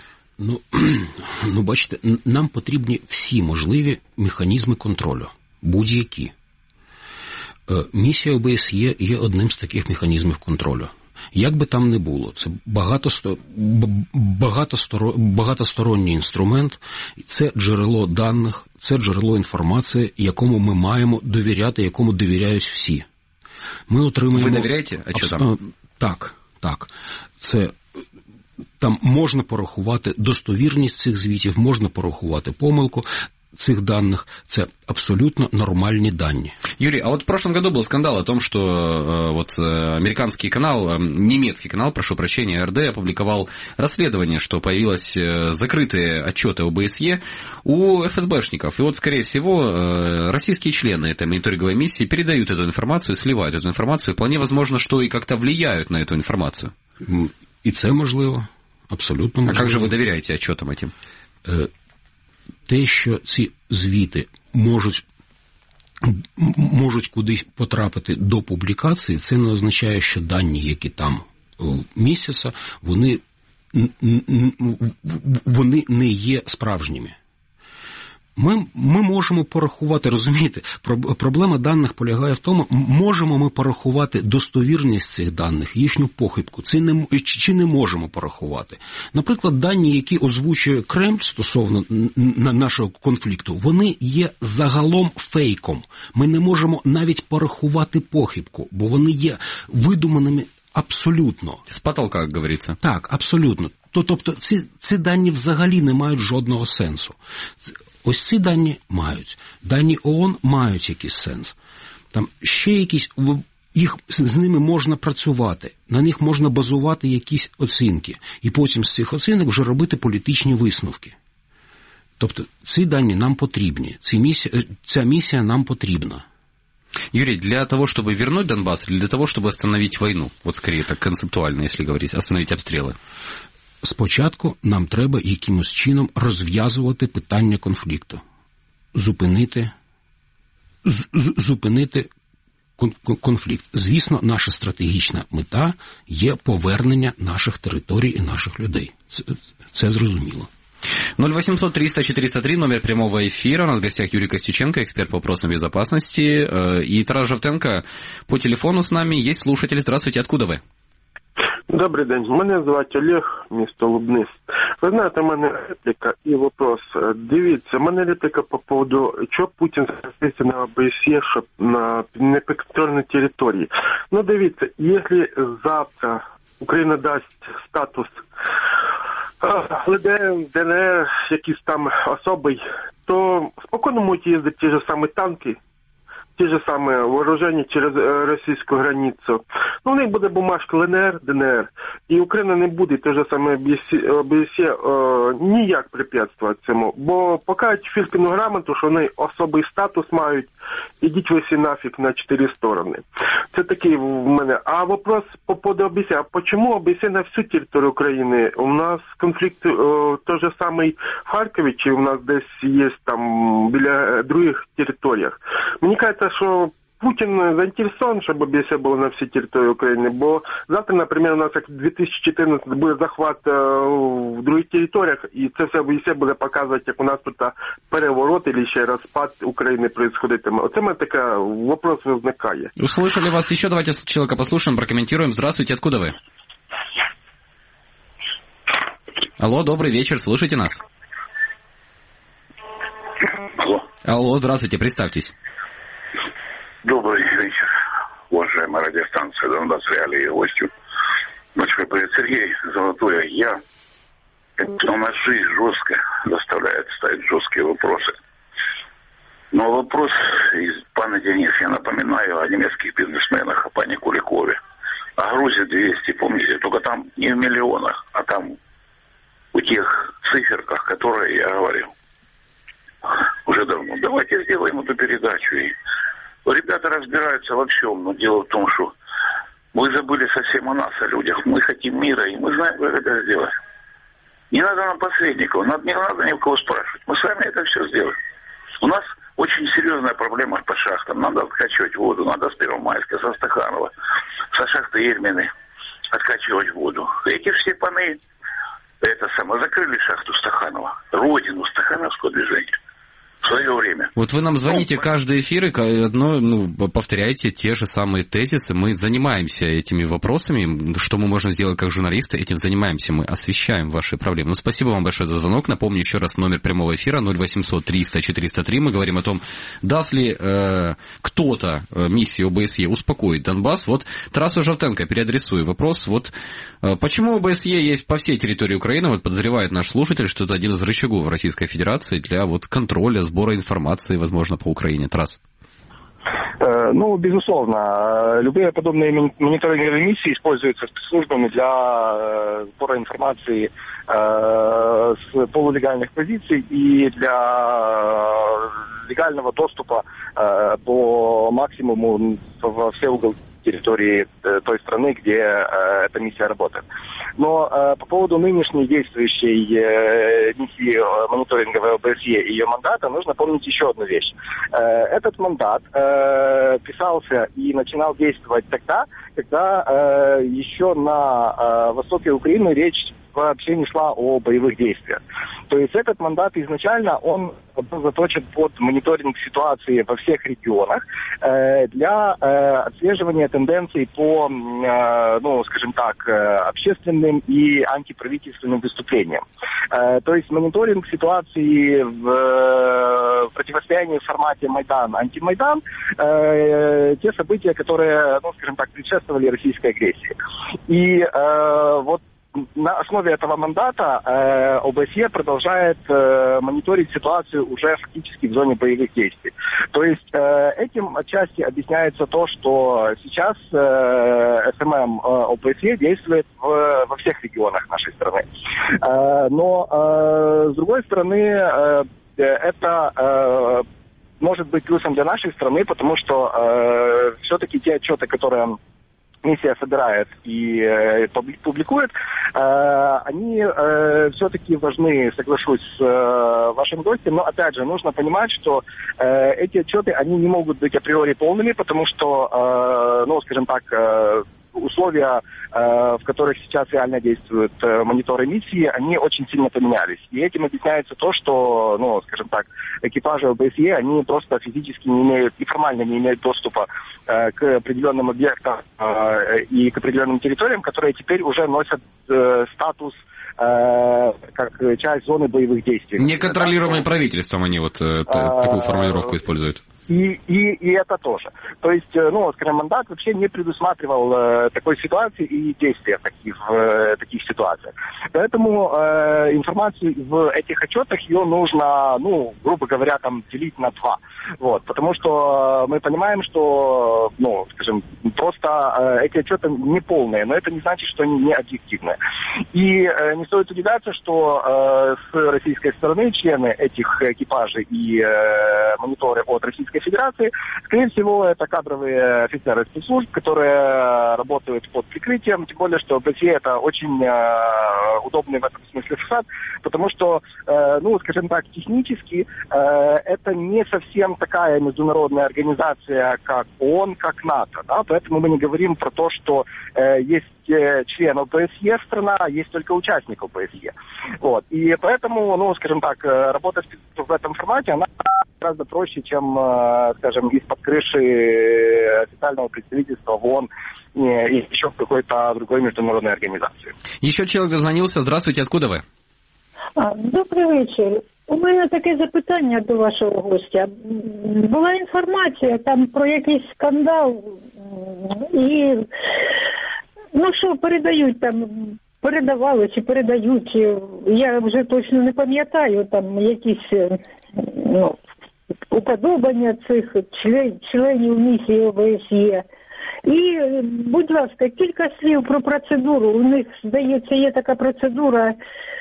Бачите, нам потрібні всі можливі механізми контролю, будь-які. Місія ОБСЄ є одним з таких механізмів контролю. Як би там не було, це багатосторонній інструмент, це джерело даних, це джерело інформації, якому ми маємо довіряти, якому довіряють всі. Ми отримуємо... Ви довіряєте? А що там? Так. Це... Там можна порахувати достовірність цих звітів, можна порахувати помилку цих данных, это абсолютно нормальные данные. Юрий, а вот в прошлом году был скандал о том, что американский канал, немецкий канал, прошу прощения, АРД, опубликовал расследование, что появилось закрытые отчеты ОБСЕ у ФСБшников. И вот, скорее всего, российские члены этой мониторинговой миссии передают эту информацию, сливают эту информацию, вполне возможно, что и как-то влияют на эту информацию. И це можливо, абсолютно можливо. А как же вы доверяете отчетам этим? Те, що ці звіти можуть кудись потрапити до публікації, це не означає, що дані, які там містяться, вони не є справжніми. Ми можемо порахувати, розумієте, проблема даних полягає в тому, можемо ми порахувати достовірність цих даних, їхню похибку, чи не можемо порахувати. Наприклад, дані, які озвучує Кремль стосовно нашого конфлікту, вони є загалом фейком. Ми не можемо навіть порахувати похибку, бо вони є видуманими абсолютно. З потолка, як говориться. Так, абсолютно. Тобто ці дані взагалі не мають жодного сенсу. Ось ці дані мають. Дані ООН мають якийсь сенс. Там ще якісь, з ними можна працювати, на них можна базувати якісь оцінки. І потім з цих оцінок вже робити політичні висновки. Тобто ці дані нам потрібні, ця місія нам потрібна. Юрий, для того, чтобы вернуть Донбасс, или для того, чтобы остановить войну? Вот скорее так концептуально, если говорить, остановить обстріли. Спочатку нам треба якимось чином розв'язувати питання конфлікту. Зупинити конфлікт. Звісно, наша стратегічна мета є повернення наших територій і наших людей. Це зрозуміло. 0800 300 403, номер прямого эфира. У нас в гостях Юрий Костюченко, эксперт по вопросам безопасности. И Тарас Жовтенко по телефону с нами. Есть слушатель. Здравствуйте, откуда вы? Добрий день. Мене звати Олег, місто Лубниць. Ви знаєте, в мене репліка і вопрос. Дивіться, в мене репліка по поводу, чого Путін запустився на ОБСЄ, щоб на непідконтрольній території. Ну, дивіться, якщо завтра Україна дасть статус ЛДН, ДНР, якийсь там особий, то спокійно можуть їздити ті ж самі танки, ті ж самі вооруження через російську границю. Ну, у них буде бумажка ЛНР, ДНР, і Україна не буде те ж саме ОБСЄ ніяк препятствувати цьому. Бо покажуть Фількіну грамоту, що вони особий статус мають, ідіть ви всі нафіг на 4 сторони. Це такий в мене. А вопрос по поводу ОБСЄ. А чому ОБСЄ на всю територію України? У нас конфлікт той же самий в Харкові, чи у нас десь є там біля других територіях? Мені кажется, що Путін заінтересований, щоб ОБСЄ було на всій території України, бо завтра, наприклад, у нас як 2014 буде захват в других територіях, і це все ОБСЄ буде показувати, як у нас тут переворот або ще розпад України происходитиме. Оце мене такий вопрос виникає. Услышали вас еще, давайте человека послушаем, прокомментируем. Здравствуйте, откуда вы? Алло, добрый вечер, слышите нас? Алло, здравствуйте, представьтесь. Добрый вечер, уважаемая радиостанция «Донбасс Реалии» и гостю. Ночью говорит Сергей Золотое. У нас жизнь жестко заставляет ставить жесткие вопросы. Но вопрос из пана Денис, я напоминаю о немецких бизнесменах, о пане Куликове. О Грузии 200, помните, только там не в миллионах, а там у тех циферках, которые я говорил уже давно. Давайте сделаем эту передачу. И ребята разбираются во всем, но дело в том, что мы забыли совсем о нас, о людях. Мы хотим мира, и мы знаем, как это сделать. Не надо нам посредников, не надо ни у кого спрашивать. Мы сами это все сделаем. У нас очень серьезная проблема по шахтам. Надо откачивать воду, надо с Первомайска, со Стаханова, со шахты Ельмины откачивать воду. Эти все паны, закрыли шахту Стаханова, родину стахановского движения. В свое время. Вот вы нам звоните каждый эфир и повторяете те же самые тезисы. Мы занимаемся этими вопросами. Что мы можем сделать как журналисты, этим занимаемся. Мы освещаем ваши проблемы. Спасибо вам большое за звонок. Напомню еще раз номер прямого эфира 0800 300 403. Мы говорим о том, даст ли кто-то миссии ОБСЕ успокоить Донбасс. Вот Тарасу Жовтенко переадресую вопрос. Вот почему ОБСЕ есть по всей территории Украины? Вот подозревает наш слушатель, что это один из рычагов Российской Федерации для контроля, сбора информации, возможно, по Украине. Тарас. Ну, безусловно, любые подобные мониторинговые миссии используются спецслужбами для сбора информации с полулегальных позиций и для легального доступа по максимуму во все уголки территории той страны, где эта миссия работает. Но по поводу нынешней действующей миссии мониторинговой ОБСЕ и ее мандата нужно помнить еще одну вещь. Этот мандат писался и начинал действовать тогда, когда еще на востоке Украины речь вообще не шла о боевых действиях. То есть этот мандат изначально, он был заточен под мониторинг ситуации во всех регионах для отслеживания тенденций по, скажем так, общественным и антиправительственным выступлениям. То есть мониторинг ситуации в противостоянии в формате Майдан-антимайдан, те события, которые, скажем так, предшествовали российской агрессии. И вот на основе этого мандата ОБСЕ продолжает мониторить ситуацию уже фактически в зоне боевых действий. То есть этим отчасти объясняется то, что сейчас СММ ОБСЕ действует во всех регионах нашей страны. Но с другой стороны, это может быть плюсом для нашей страны, потому что все-таки те отчеты, которые миссия собирает и публикует, они все-таки важны, соглашусь с вашим гостем, но опять же нужно понимать, что эти отчеты, они не могут быть априори полными, потому что, скажем так, условия, в которых сейчас реально действуют мониторы миссии, они очень сильно поменялись. И этим объясняется то, что, скажем так, экипажи ОБСЕ, они просто физически не имеют и формально не имеют доступа к определенным объектам и к определенным территориям, которые теперь уже носят статус как часть зоны боевых действий. Неконтролируемое правительством они такую формулировку используют. И это тоже. То есть, скажем, мандат вообще не предусматривал такой ситуации и действия в таких ситуациях. Поэтому информацию в этих отчетах ее нужно, грубо говоря, делить на два. Вот, потому что мы понимаем, что, скажем, просто эти отчеты не полные, но это не значит, что они не объективные. И не стоит удивляться, что с российской стороны члены этих экипажей и мониторы от Российской Федерации, скорее всего, это кадровые офицеры спецслужб, которые работают под прикрытием, тем более, что ОБСЕ это очень удобный в этом смысле фасад, потому что, скажем так, технически это не совсем такая международная организация, как ООН, как НАТО, да, поэтому мы не говорим про то, что есть член ОБСЕ страна, есть только участник ОБСЕ. Вот. И поэтому, скажем так, работа в этом формате, она гораздо проще, чем, скажем, из-под крыши официального представительства в ООН и еще в какой-то другой международной организации. Еще человек дозвонился. Здравствуйте, откуда ви? Добрий вечір. У мене таке запитання до вашого гостя. Була інформація там про якийсь скандал і, що передають там, передавали чи передають, я вже точно не пам'ятаю, там якісь, уподобання цих членів місії ОБСЄ. І, будь ласка, кілька слів про процедуру. У них, здається, є така процедура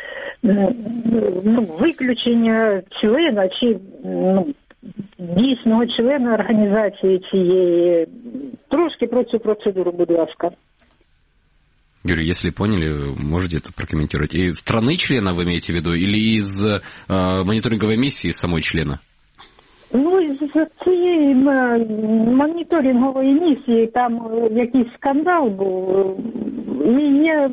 виключення члена чи дійсного члена організації цієї. Трошки про цю процедуру, будь ласка. Юрий, если поняли, можете это прокомментировать. И страны члена вы имеете в виду, или из мониторинговой миссии самой члена? З цієї моніторингової місії там якийсь скандал був. І я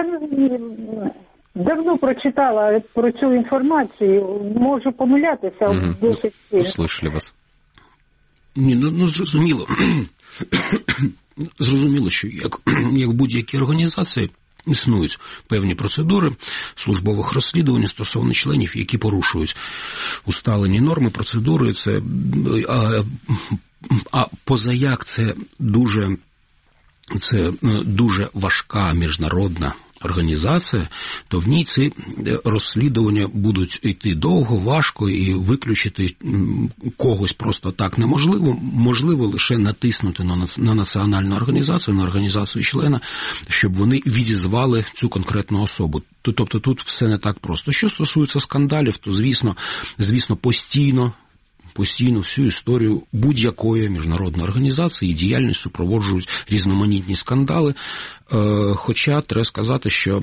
давно прочитала про цю інформацію. Можу помилятися. Услышали вас. Зрозуміло. Зрозуміло, що як в будь-якій організації існують певні процедури службових розслідувань стосовно членів, які порушують усталені норми, процедури. А позаяк це дуже важка міжнародна організація, то в ній ці розслідування будуть йти довго, важко, і виключити когось просто так неможливо. Можливо лише натиснути на національну організацію, на організацію члена, щоб вони відізвали цю конкретну особу. Тобто тут все не так просто. Що стосується скандалів, то звісно постійно всю історію будь-якої міжнародної організації і діяльність супроводжують різноманітні скандали. Хоча треба сказати, що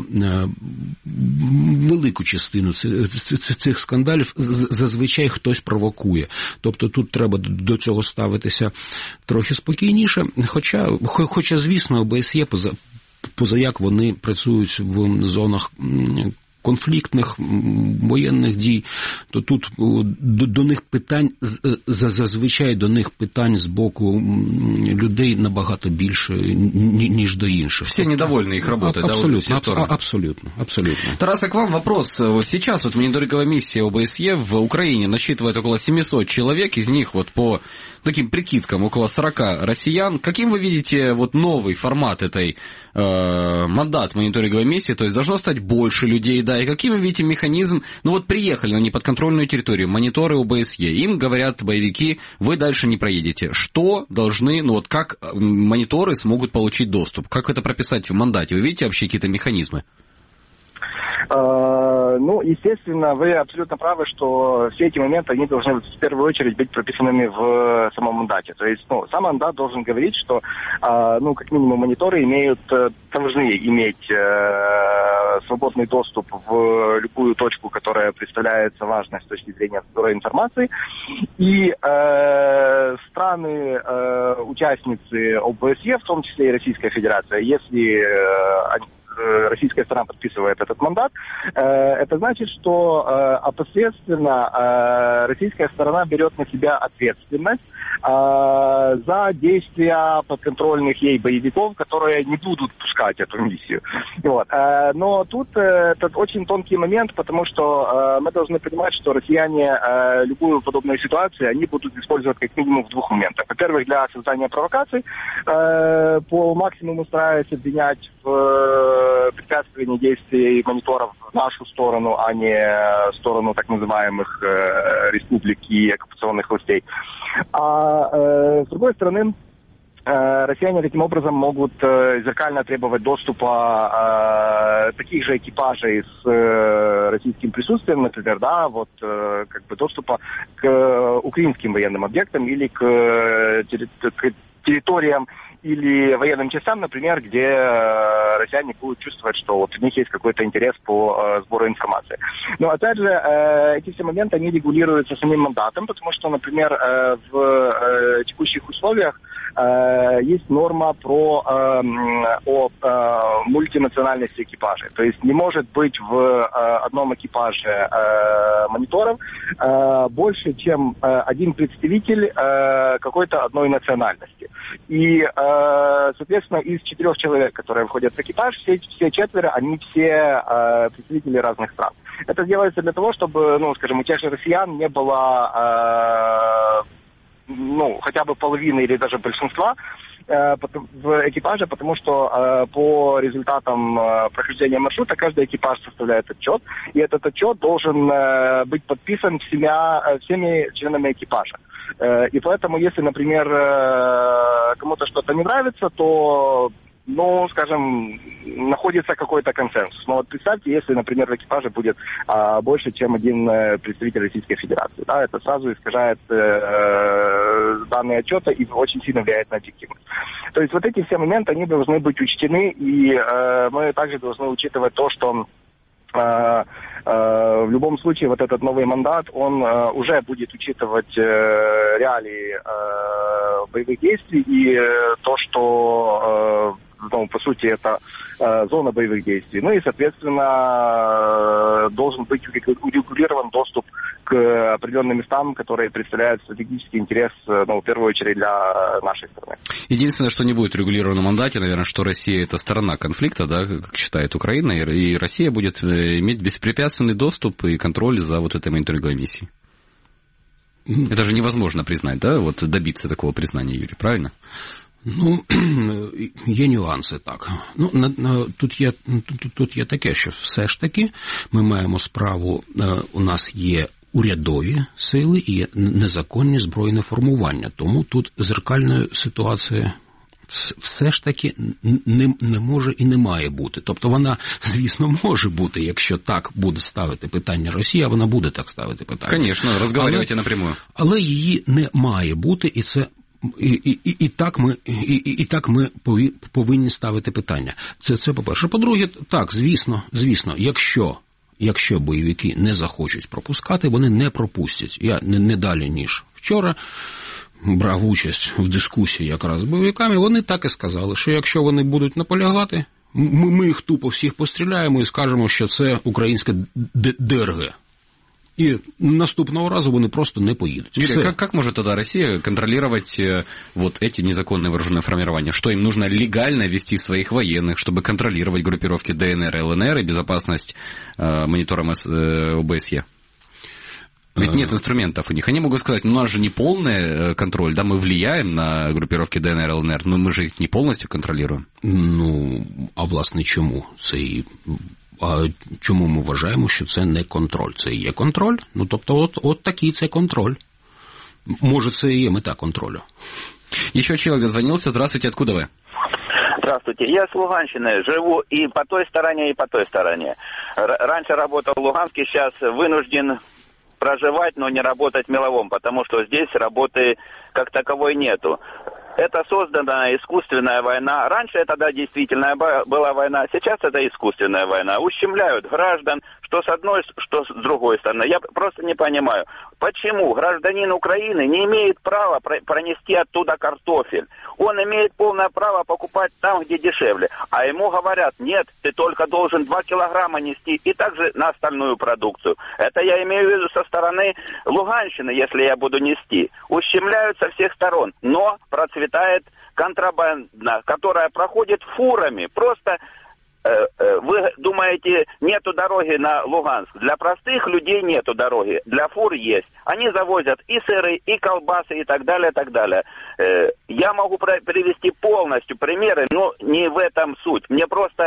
велику частину цих скандалів зазвичай хтось провокує. Тобто тут треба до цього ставитися трохи спокійніше. Хоча звісно, ОБСЄ позаяк вони працюють в зонах конфліктних, воєнних дій, то тут до них питань, зазвичай до них питань з боку людей набагато більше, ніж до інших. Все недовольны их работой, Абсолютно. Тарас, а к вам вопрос. Сейчас вот мониторинговая миссия ОБСЕ в Украине насчитывает около 700 человек, из них вот по таким прикидкам около 40 россиян. Каким вы видите вот новый формат этой мандат мониторинговой миссии? То есть должно стать больше людей, да, и каким вы видите механизм? Ну вот приехали на неподконтрольную территорию мониторы ОБСЕ, им говорят боевики, вы дальше не проедете. Что должны, ну вот как мониторы смогут получить доступ? Как это прописать в мандате? Вы видите вообще какие-то механизмы? Ну, естественно, вы абсолютно правы, что все эти моменты, они должны в первую очередь быть прописанными в самом мандате. То есть, сам мандат должен говорить, что, как минимум, мониторы должны иметь свободный доступ в любую точку, которая представляется важной с точки зрения сбора информации. И страны, участницы ОБСЕ, в том числе и Российская Федерация, если российская сторона подписывает этот мандат, это значит, что опосредственно российская сторона берет на себя ответственность за действия подконтрольных ей боевиков, которые не будут пускать эту миссию. Вот. Но тут это очень тонкий момент, потому что мы должны понимать, что россияне любую подобную ситуацию они будут использовать как минимум в двух моментах. Во-первых, для создания провокаций, по максимуму стараясь обвинять в препятствование действий мониторов в нашу сторону, а не в сторону так называемых республик и оккупационных властей. А с другой стороны, россияне таким образом могут зеркально требовать доступа таких же экипажей с российским присутствием, например, доступа к украинским военным объектам или к территориям или военным частям, например, где россияне будут чувствовать, что вот у них есть какой-то интерес по сбору информации. Но, опять же, эти все моменты, они регулируются самим мандатом, потому что, например, в текущих условиях есть норма о мультинациональности экипажей. То есть не может быть в одном экипаже мониторов больше, чем один представитель какой-то одной национальности. И, соответственно, из 4 человек, которые входят в экипаж, все 4, они все представители разных стран. Это делается для того, чтобы, у тех же россиян не было хотя бы половины или даже большинства в экипаже, потому что по результатам прохождения маршрута каждый экипаж составляет отчет, и этот отчет должен быть подписан всеми членами экипажа. И поэтому, если, например, кому-то что-то не нравится, то находится какой-то консенсус. Но вот представьте, если, например, в экипаже будет больше, чем один представитель Российской Федерации. Да, это сразу искажает данные отчета и очень сильно влияет на объективность. То есть вот эти все моменты, они должны быть учтены, и мы также должны учитывать то, что в любом случае вот этот новый мандат, он уже будет учитывать реалии боевых действий и то, что по сути, это зона боевых действий. И, соответственно, должен быть урегулирован доступ к определенным местам, которые представляют стратегический интерес, в первую очередь, для нашей страны. Единственное, что не будет регулировано в мандате, наверное, что Россия – это сторона конфликта, да, как считает Украина, и Россия будет иметь беспрепятственный доступ и контроль за вот этой мониторинговой миссией. Это же невозможно признать, да, вот добиться такого признания, Юрий, правильно? Є нюанси, так. Тут є таке, що все ж таки ми маємо справу, у нас є урядові сили і є незаконні збройне формування. Тому тут зеркальної ситуації все ж таки не може і не має бути. Тобто вона, звісно, може бути, якщо так буде ставити питання Росія, вона буде так ставити питання. Звісно, розмовляйте напряму. Але її не має бути, і це І так ми повинні ставити питання. Це по-перше. По-друге, так, звісно, якщо бойовики не захочуть пропускати, вони не пропустять. Я не далі, ніж вчора брав участь в дискусії якраз з бойовиками, вони так і сказали, що якщо вони будуть наполягати, Ми їх тупо всіх постріляємо і скажемо, що це українська ДРГ. И наступного раза вони просто не поедут. Юрий, как может тогда Россия контролировать вот эти незаконные вооруженные формирования? Что им нужно легально вести своих военных, чтобы контролировать группировки ДНР и ЛНР и безопасность монитором ОБСЕ? Ведь нет инструментов у них. Они могут сказать, у нас же не полный контроль, да, мы влияем на группировки ДНР и ЛНР, но мы же их не полностью контролируем. А власне чому? Це і... А чому ми вважаємо, що це не контроль? Це і є контроль? Тобто от такий це контроль. Може, це і є мета контролю. Еще человек дозвонился. Здравствуйте, откуда вы? Здравствуйте. Я с Луганщины. Живу и по той стороне, и по той стороне. Раньше работал в Луганске, сейчас вынужден проживать, но не работать в Меловом, потому что здесь работы как таковой нету. Это созданная искусственная война. Раньше это, да, действительно была война, сейчас это искусственная война. Ущемляют граждан, что с одной, что с другой стороны. Я просто не понимаю, почему гражданин Украины не имеет права пронести оттуда картофель. Он имеет полное право покупать там, где дешевле. А ему говорят, нет, ты только должен 2 килограмма нести и также на остальную продукцию. Это я имею в виду со стороны Луганщины, если я буду нести. Ущемляют со всех сторон, но процветает контрабанда, которая проходит фурами. Просто вы думаете, нету дороги на Луганск. Для простых людей нету дороги, для фур есть. Они завозят и сыры, и колбасы, и так далее, и так далее. Я могу привести полностью примеры, но не в этом суть. Мне просто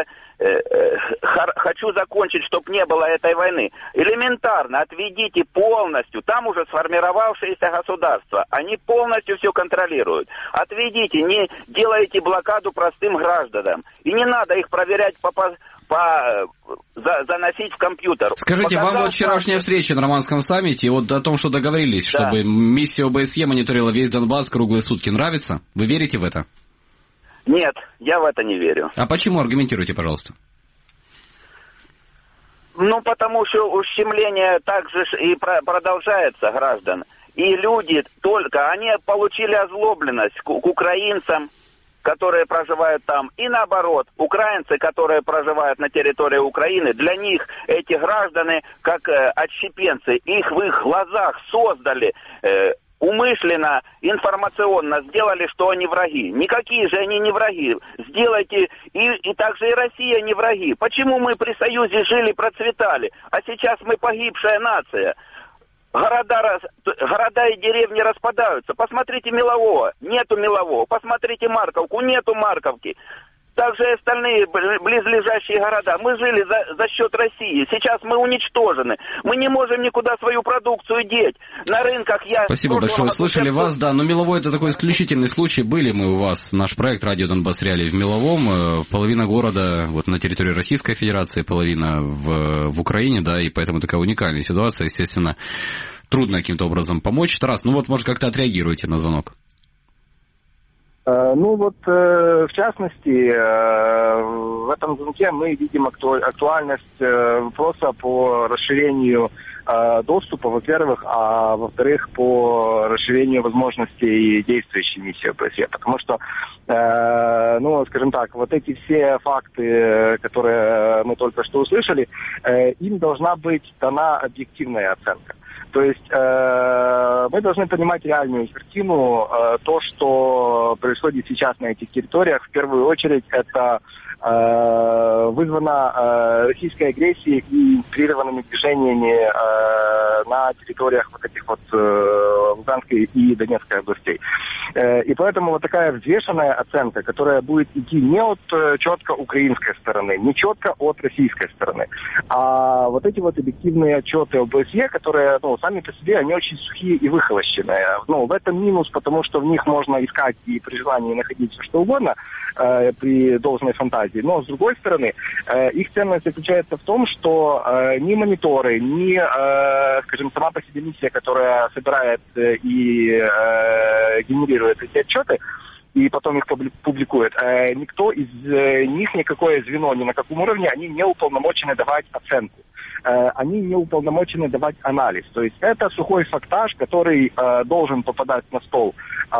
хочу закончить, чтобы не было этой войны. Элементарно отведите полностью, там уже сформировавшееся государство, они полностью все контролируют. Отведите, не делайте блокаду простым гражданам. И не надо их проверять заносить в компьютер. Скажите, вам вот вчерашняя встреча на Нормандском саммите, вот о том, что договорились, да, чтобы миссия ОБСЕ мониторила весь Донбасс круглые сутки, нравится? Вы верите в это? Нет, я в это не верю. А почему? Аргументируйте, пожалуйста. Потому что ущемление также и продолжается граждан. И люди только, они получили озлобленность к украинцам, которые проживают там, и наоборот, украинцы, которые проживают на территории Украины, для них эти граждане, как отщепенцы, их в их глазах создали, умышленно, информационно сделали, что они враги. Никакие же они не враги. Сделайте, и также и Россия не враги. Почему мы при Союзе жили, процветали, а сейчас мы погибшая нация? Города и деревни распадаются. Посмотрите Мелового, нету Мелового. Посмотрите Марковку, нету Марковки. Также и остальные близлежащие города. Мы жили за счет России. Сейчас мы уничтожены. Мы не можем никуда свою продукцию деть. На рынках Спасибо большое. Слышали вас, да. Но Меловой — это такой исключительный случай. Были мы у вас, наш проект «Радио Донбасс Реалии» в Меловом. Половина города вот на территории Российской Федерации, половина в Украине, да, и поэтому такая уникальная ситуация. Естественно, трудно каким-то образом помочь. Тарас, может, как-то отреагируете на звонок? В частности, в этом звонке мы видим актуальность вопроса по расширению доступа, во-первых, а во-вторых, по расширению возможностей действующей миссии ОБСЕ. Потому что, скажем так, вот эти все факты, которые мы только что услышали, им должна быть дана объективная оценка. То есть мы должны понимать реальную картину. То, что происходит сейчас на этих территориях, в первую очередь, это вызвано российской агрессией и интегрированными движениями на территориях вот этих вот Луганской и Донецкой областей. И поэтому вот такая взвешенная оценка, которая будет идти не от четко украинской стороны, не четко от российской стороны, а вот эти вот объективные отчеты ОБСЕ, которые, сами по себе, они очень сухие и выхолощенные. В этом минус, потому что в них можно искать и при желании находить все что угодно при должной фантазии. Но, с другой стороны, их ценность заключается в том, что ни мониторы, ни, скажем, сама по себе миссия, которая собирает и генерирует эти отчеты, и потом их публикует, никто из них, никакое звено, ни на каком уровне, они не уполномочены давать оценку. они не уполномочены давать анализ. То есть это сухой фактаж, который должен попадать на стол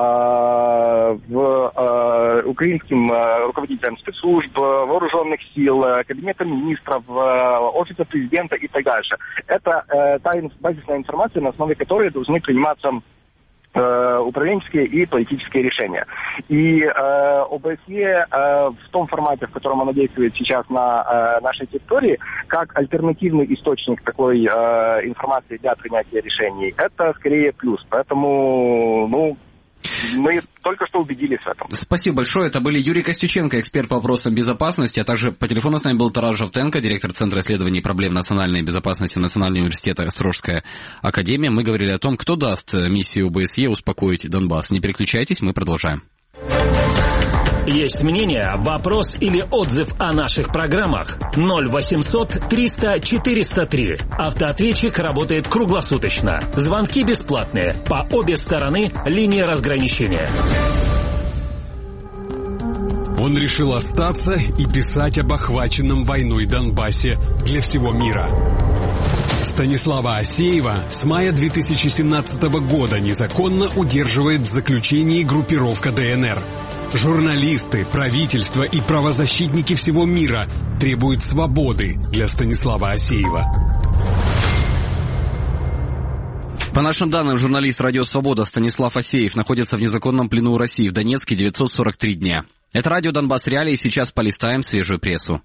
украинским руководителям спецслужб, вооруженных сил, кабинета министров, офиса президента и так дальше. Это та базисная информация, на основе которой должны приниматься управленческие и политические решения. И ОБСЕ в том формате, в котором оно действует сейчас на нашей территории, как альтернативный источник такой информации для принятия решений, это скорее плюс. Поэтому, мы только что убедились в этом. Спасибо большое. Это были Юрий Костюченко, эксперт по вопросам безопасности, а также по телефону с нами был Тарас Жовтенко, директор Центра исследований проблем национальной безопасности Национального университета Острожская академия. Мы говорили о том, кто даст миссии ОБСЕ успокоить Донбасс. Не переключайтесь, мы продолжаем. Есть мнение, вопрос или отзыв о наших программах? 0800 300 403. Автоответчик работает круглосуточно. Звонки бесплатные. По обе стороны линии разграничения. Он решил остаться и писать об охваченном войной Донбассе для всего мира. Станислава Асеева с мая 2017 года незаконно удерживает в заключении группировка ДНР. Журналисты, правительство и правозащитники всего мира требуют свободы для Станислава Асеева. По нашим данным, журналист «Радио Свобода» Станислав Асеев находится в незаконном плену у России в Донецке 943 дня. Это радио «Донбасс Реалии», сейчас полистаем свежую прессу.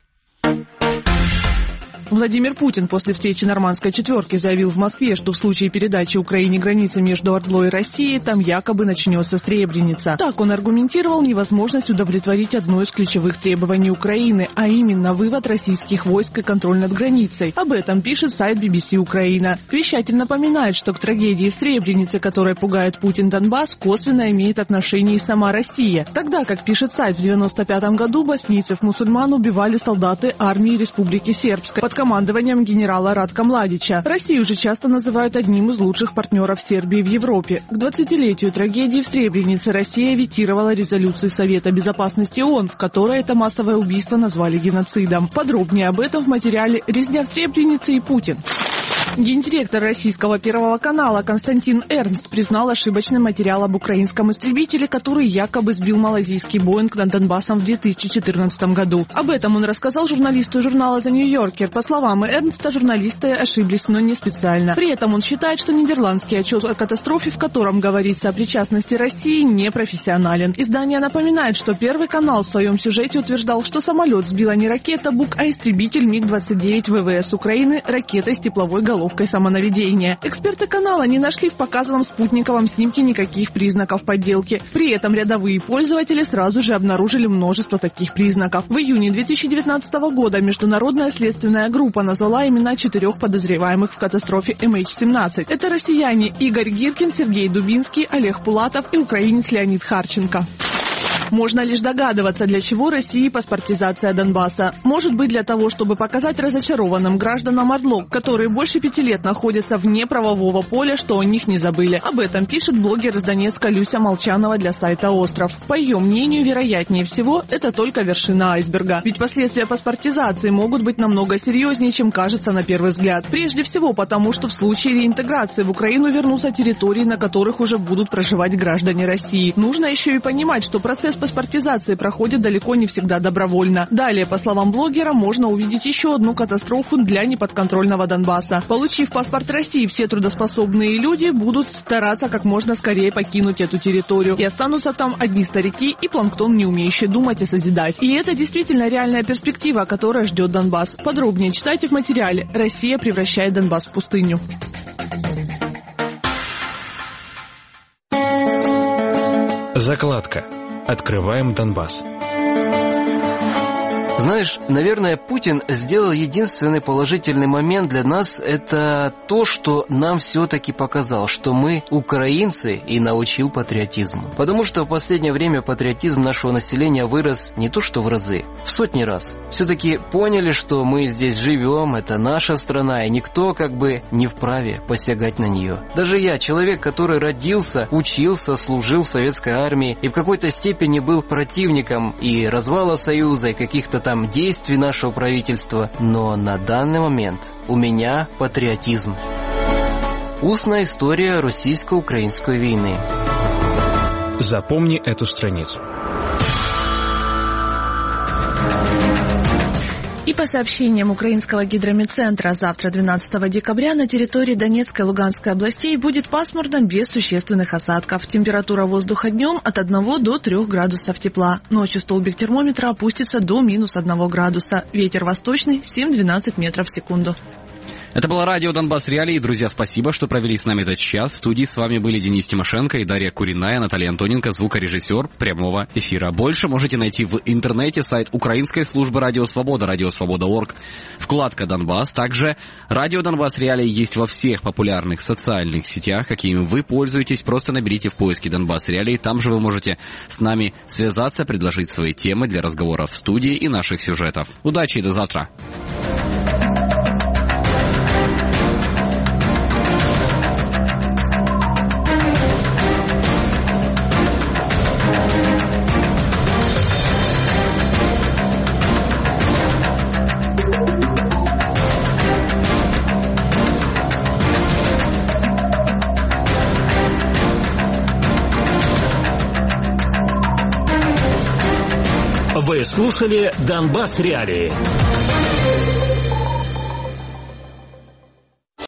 Владимир Путин после встречи Нормандской четверки заявил в Москве, что в случае передачи Украине границы между Ордлой и Россией там якобы начнется Сребреница. Так он аргументировал невозможность удовлетворить одно из ключевых требований Украины, а именно вывод российских войск и контроль над границей. Об этом пишет сайт BBC Украина. Вещатель напоминает, что к трагедии в Сребренице, которая пугает Путин Донбасс, косвенно имеет отношение и сама Россия. Тогда, как пишет сайт, в 1995 году боснийцев-мусульман убивали солдаты армии Республики Сербской под командованием генерала Радка Младича. Россию же часто называют одним из лучших партнеров Сербии в Европе. К 20-летию трагедии в Сребренице Россия ветировала резолюцию Совета Безопасности ООН, в которой это массовое убийство назвали геноцидом. Подробнее об этом в материале «Резня в Сребренице и Путин». Гендиректор российского Первого канала Константин Эрнст признал ошибочным материал об украинском истребителе, который якобы сбил малайзийский Боинг над Донбассом в 2014 году. Об этом он рассказал журналисту журнала «The New Yorker». По словам Эрнста, журналисты ошиблись, но не специально. При этом он считает, что нидерландский отчет о катастрофе, в котором говорится о причастности России, непрофессионален. Издание напоминает, что Первый канал в своем сюжете утверждал, что самолет сбила не ракета «Бук», а истребитель МиГ-29 ВВС Украины ракетой с тепловой головкой самонаведения. Эксперты канала не нашли в показанном спутниковом снимке никаких признаков подделки. При этом рядовые пользователи сразу же обнаружили множество таких признаков. В июне 2019 года международная следственная группа назвала имена 4 подозреваемых в катастрофе MH17. Это россияне Игорь Гиркин, Сергей Дубинский, Олег Пулатов и украинец Леонид Харченко. Можно лишь догадываться, для чего России паспортизация Донбасса. Может быть, для того, чтобы показать разочарованным гражданам Ордло, которые больше 5 лет находятся вне правового поля, что о них не забыли. Об этом пишет блогер из Донецка Люся Молчанова для сайта «Остров». По ее мнению, вероятнее всего, это только вершина айсберга. Ведь последствия паспортизации могут быть намного серьезнее, чем кажется на первый взгляд. Прежде всего потому, что в случае реинтеграции в Украину вернутся территории, на которых уже будут проживать граждане России. Нужно еще и понимать, что процесс паспортизации проходит далеко не всегда добровольно. Далее, по словам блогера, можно увидеть еще одну катастрофу для неподконтрольного Донбасса. Получив паспорт России, все трудоспособные люди будут стараться как можно скорее покинуть эту территорию. И останутся там одни старики и планктон, не умеющий думать и созидать. И это действительно реальная перспектива, которая ждет Донбасс. Подробнее читайте в материале «Россия превращает Донбасс в пустыню». Закладка. Открываем Донбасс. Знаешь, наверное, Путин сделал единственный положительный момент для нас, это то, что нам все-таки показал, что мы украинцы, и научил патриотизму. Потому что в последнее время патриотизм нашего населения вырос не то что в разы, в сотни раз. Все-таки поняли, что мы здесь живем, это наша страна, и никто как бы не вправе посягать на нее. Даже я, человек, который родился, учился, служил в советской армии и в какой-то степени был противником и развала Союза, и каких-то там там действий нашего правительства, но на данный момент у меня патриотизм. Устная история российско-украинской войны. Запомни эту страницу. И по сообщениям Украинского гидрометцентра, завтра, 12 декабря, на территории Донецкой и Луганской областей будет пасмурно без существенных осадков. Температура воздуха днем от 1 до 3 градусов тепла. Ночью столбик термометра опустится до минус 1 градуса. Ветер восточный 7-12 метров в секунду. Это было радио «Донбасс Реалии». Друзья, спасибо, что провели с нами этот час. В студии с вами были Денис Тимошенко и Дарья Куриная, Наталья Антоненко, звукорежиссер прямого эфира. Больше можете найти в интернете сайт Украинской службы «Радио Свобода», радиосвобода.орг, вкладка «Донбасс». Также радио «Донбасс Реалии» есть во всех популярных социальных сетях, какими вы пользуетесь. Просто наберите в поиске «Донбасс Реалии». Там же вы можете с нами связаться, предложить свои темы для разговоров в студии и наших сюжетов. Удачи и до завтра. Вы слушали «Донбасс Реалии».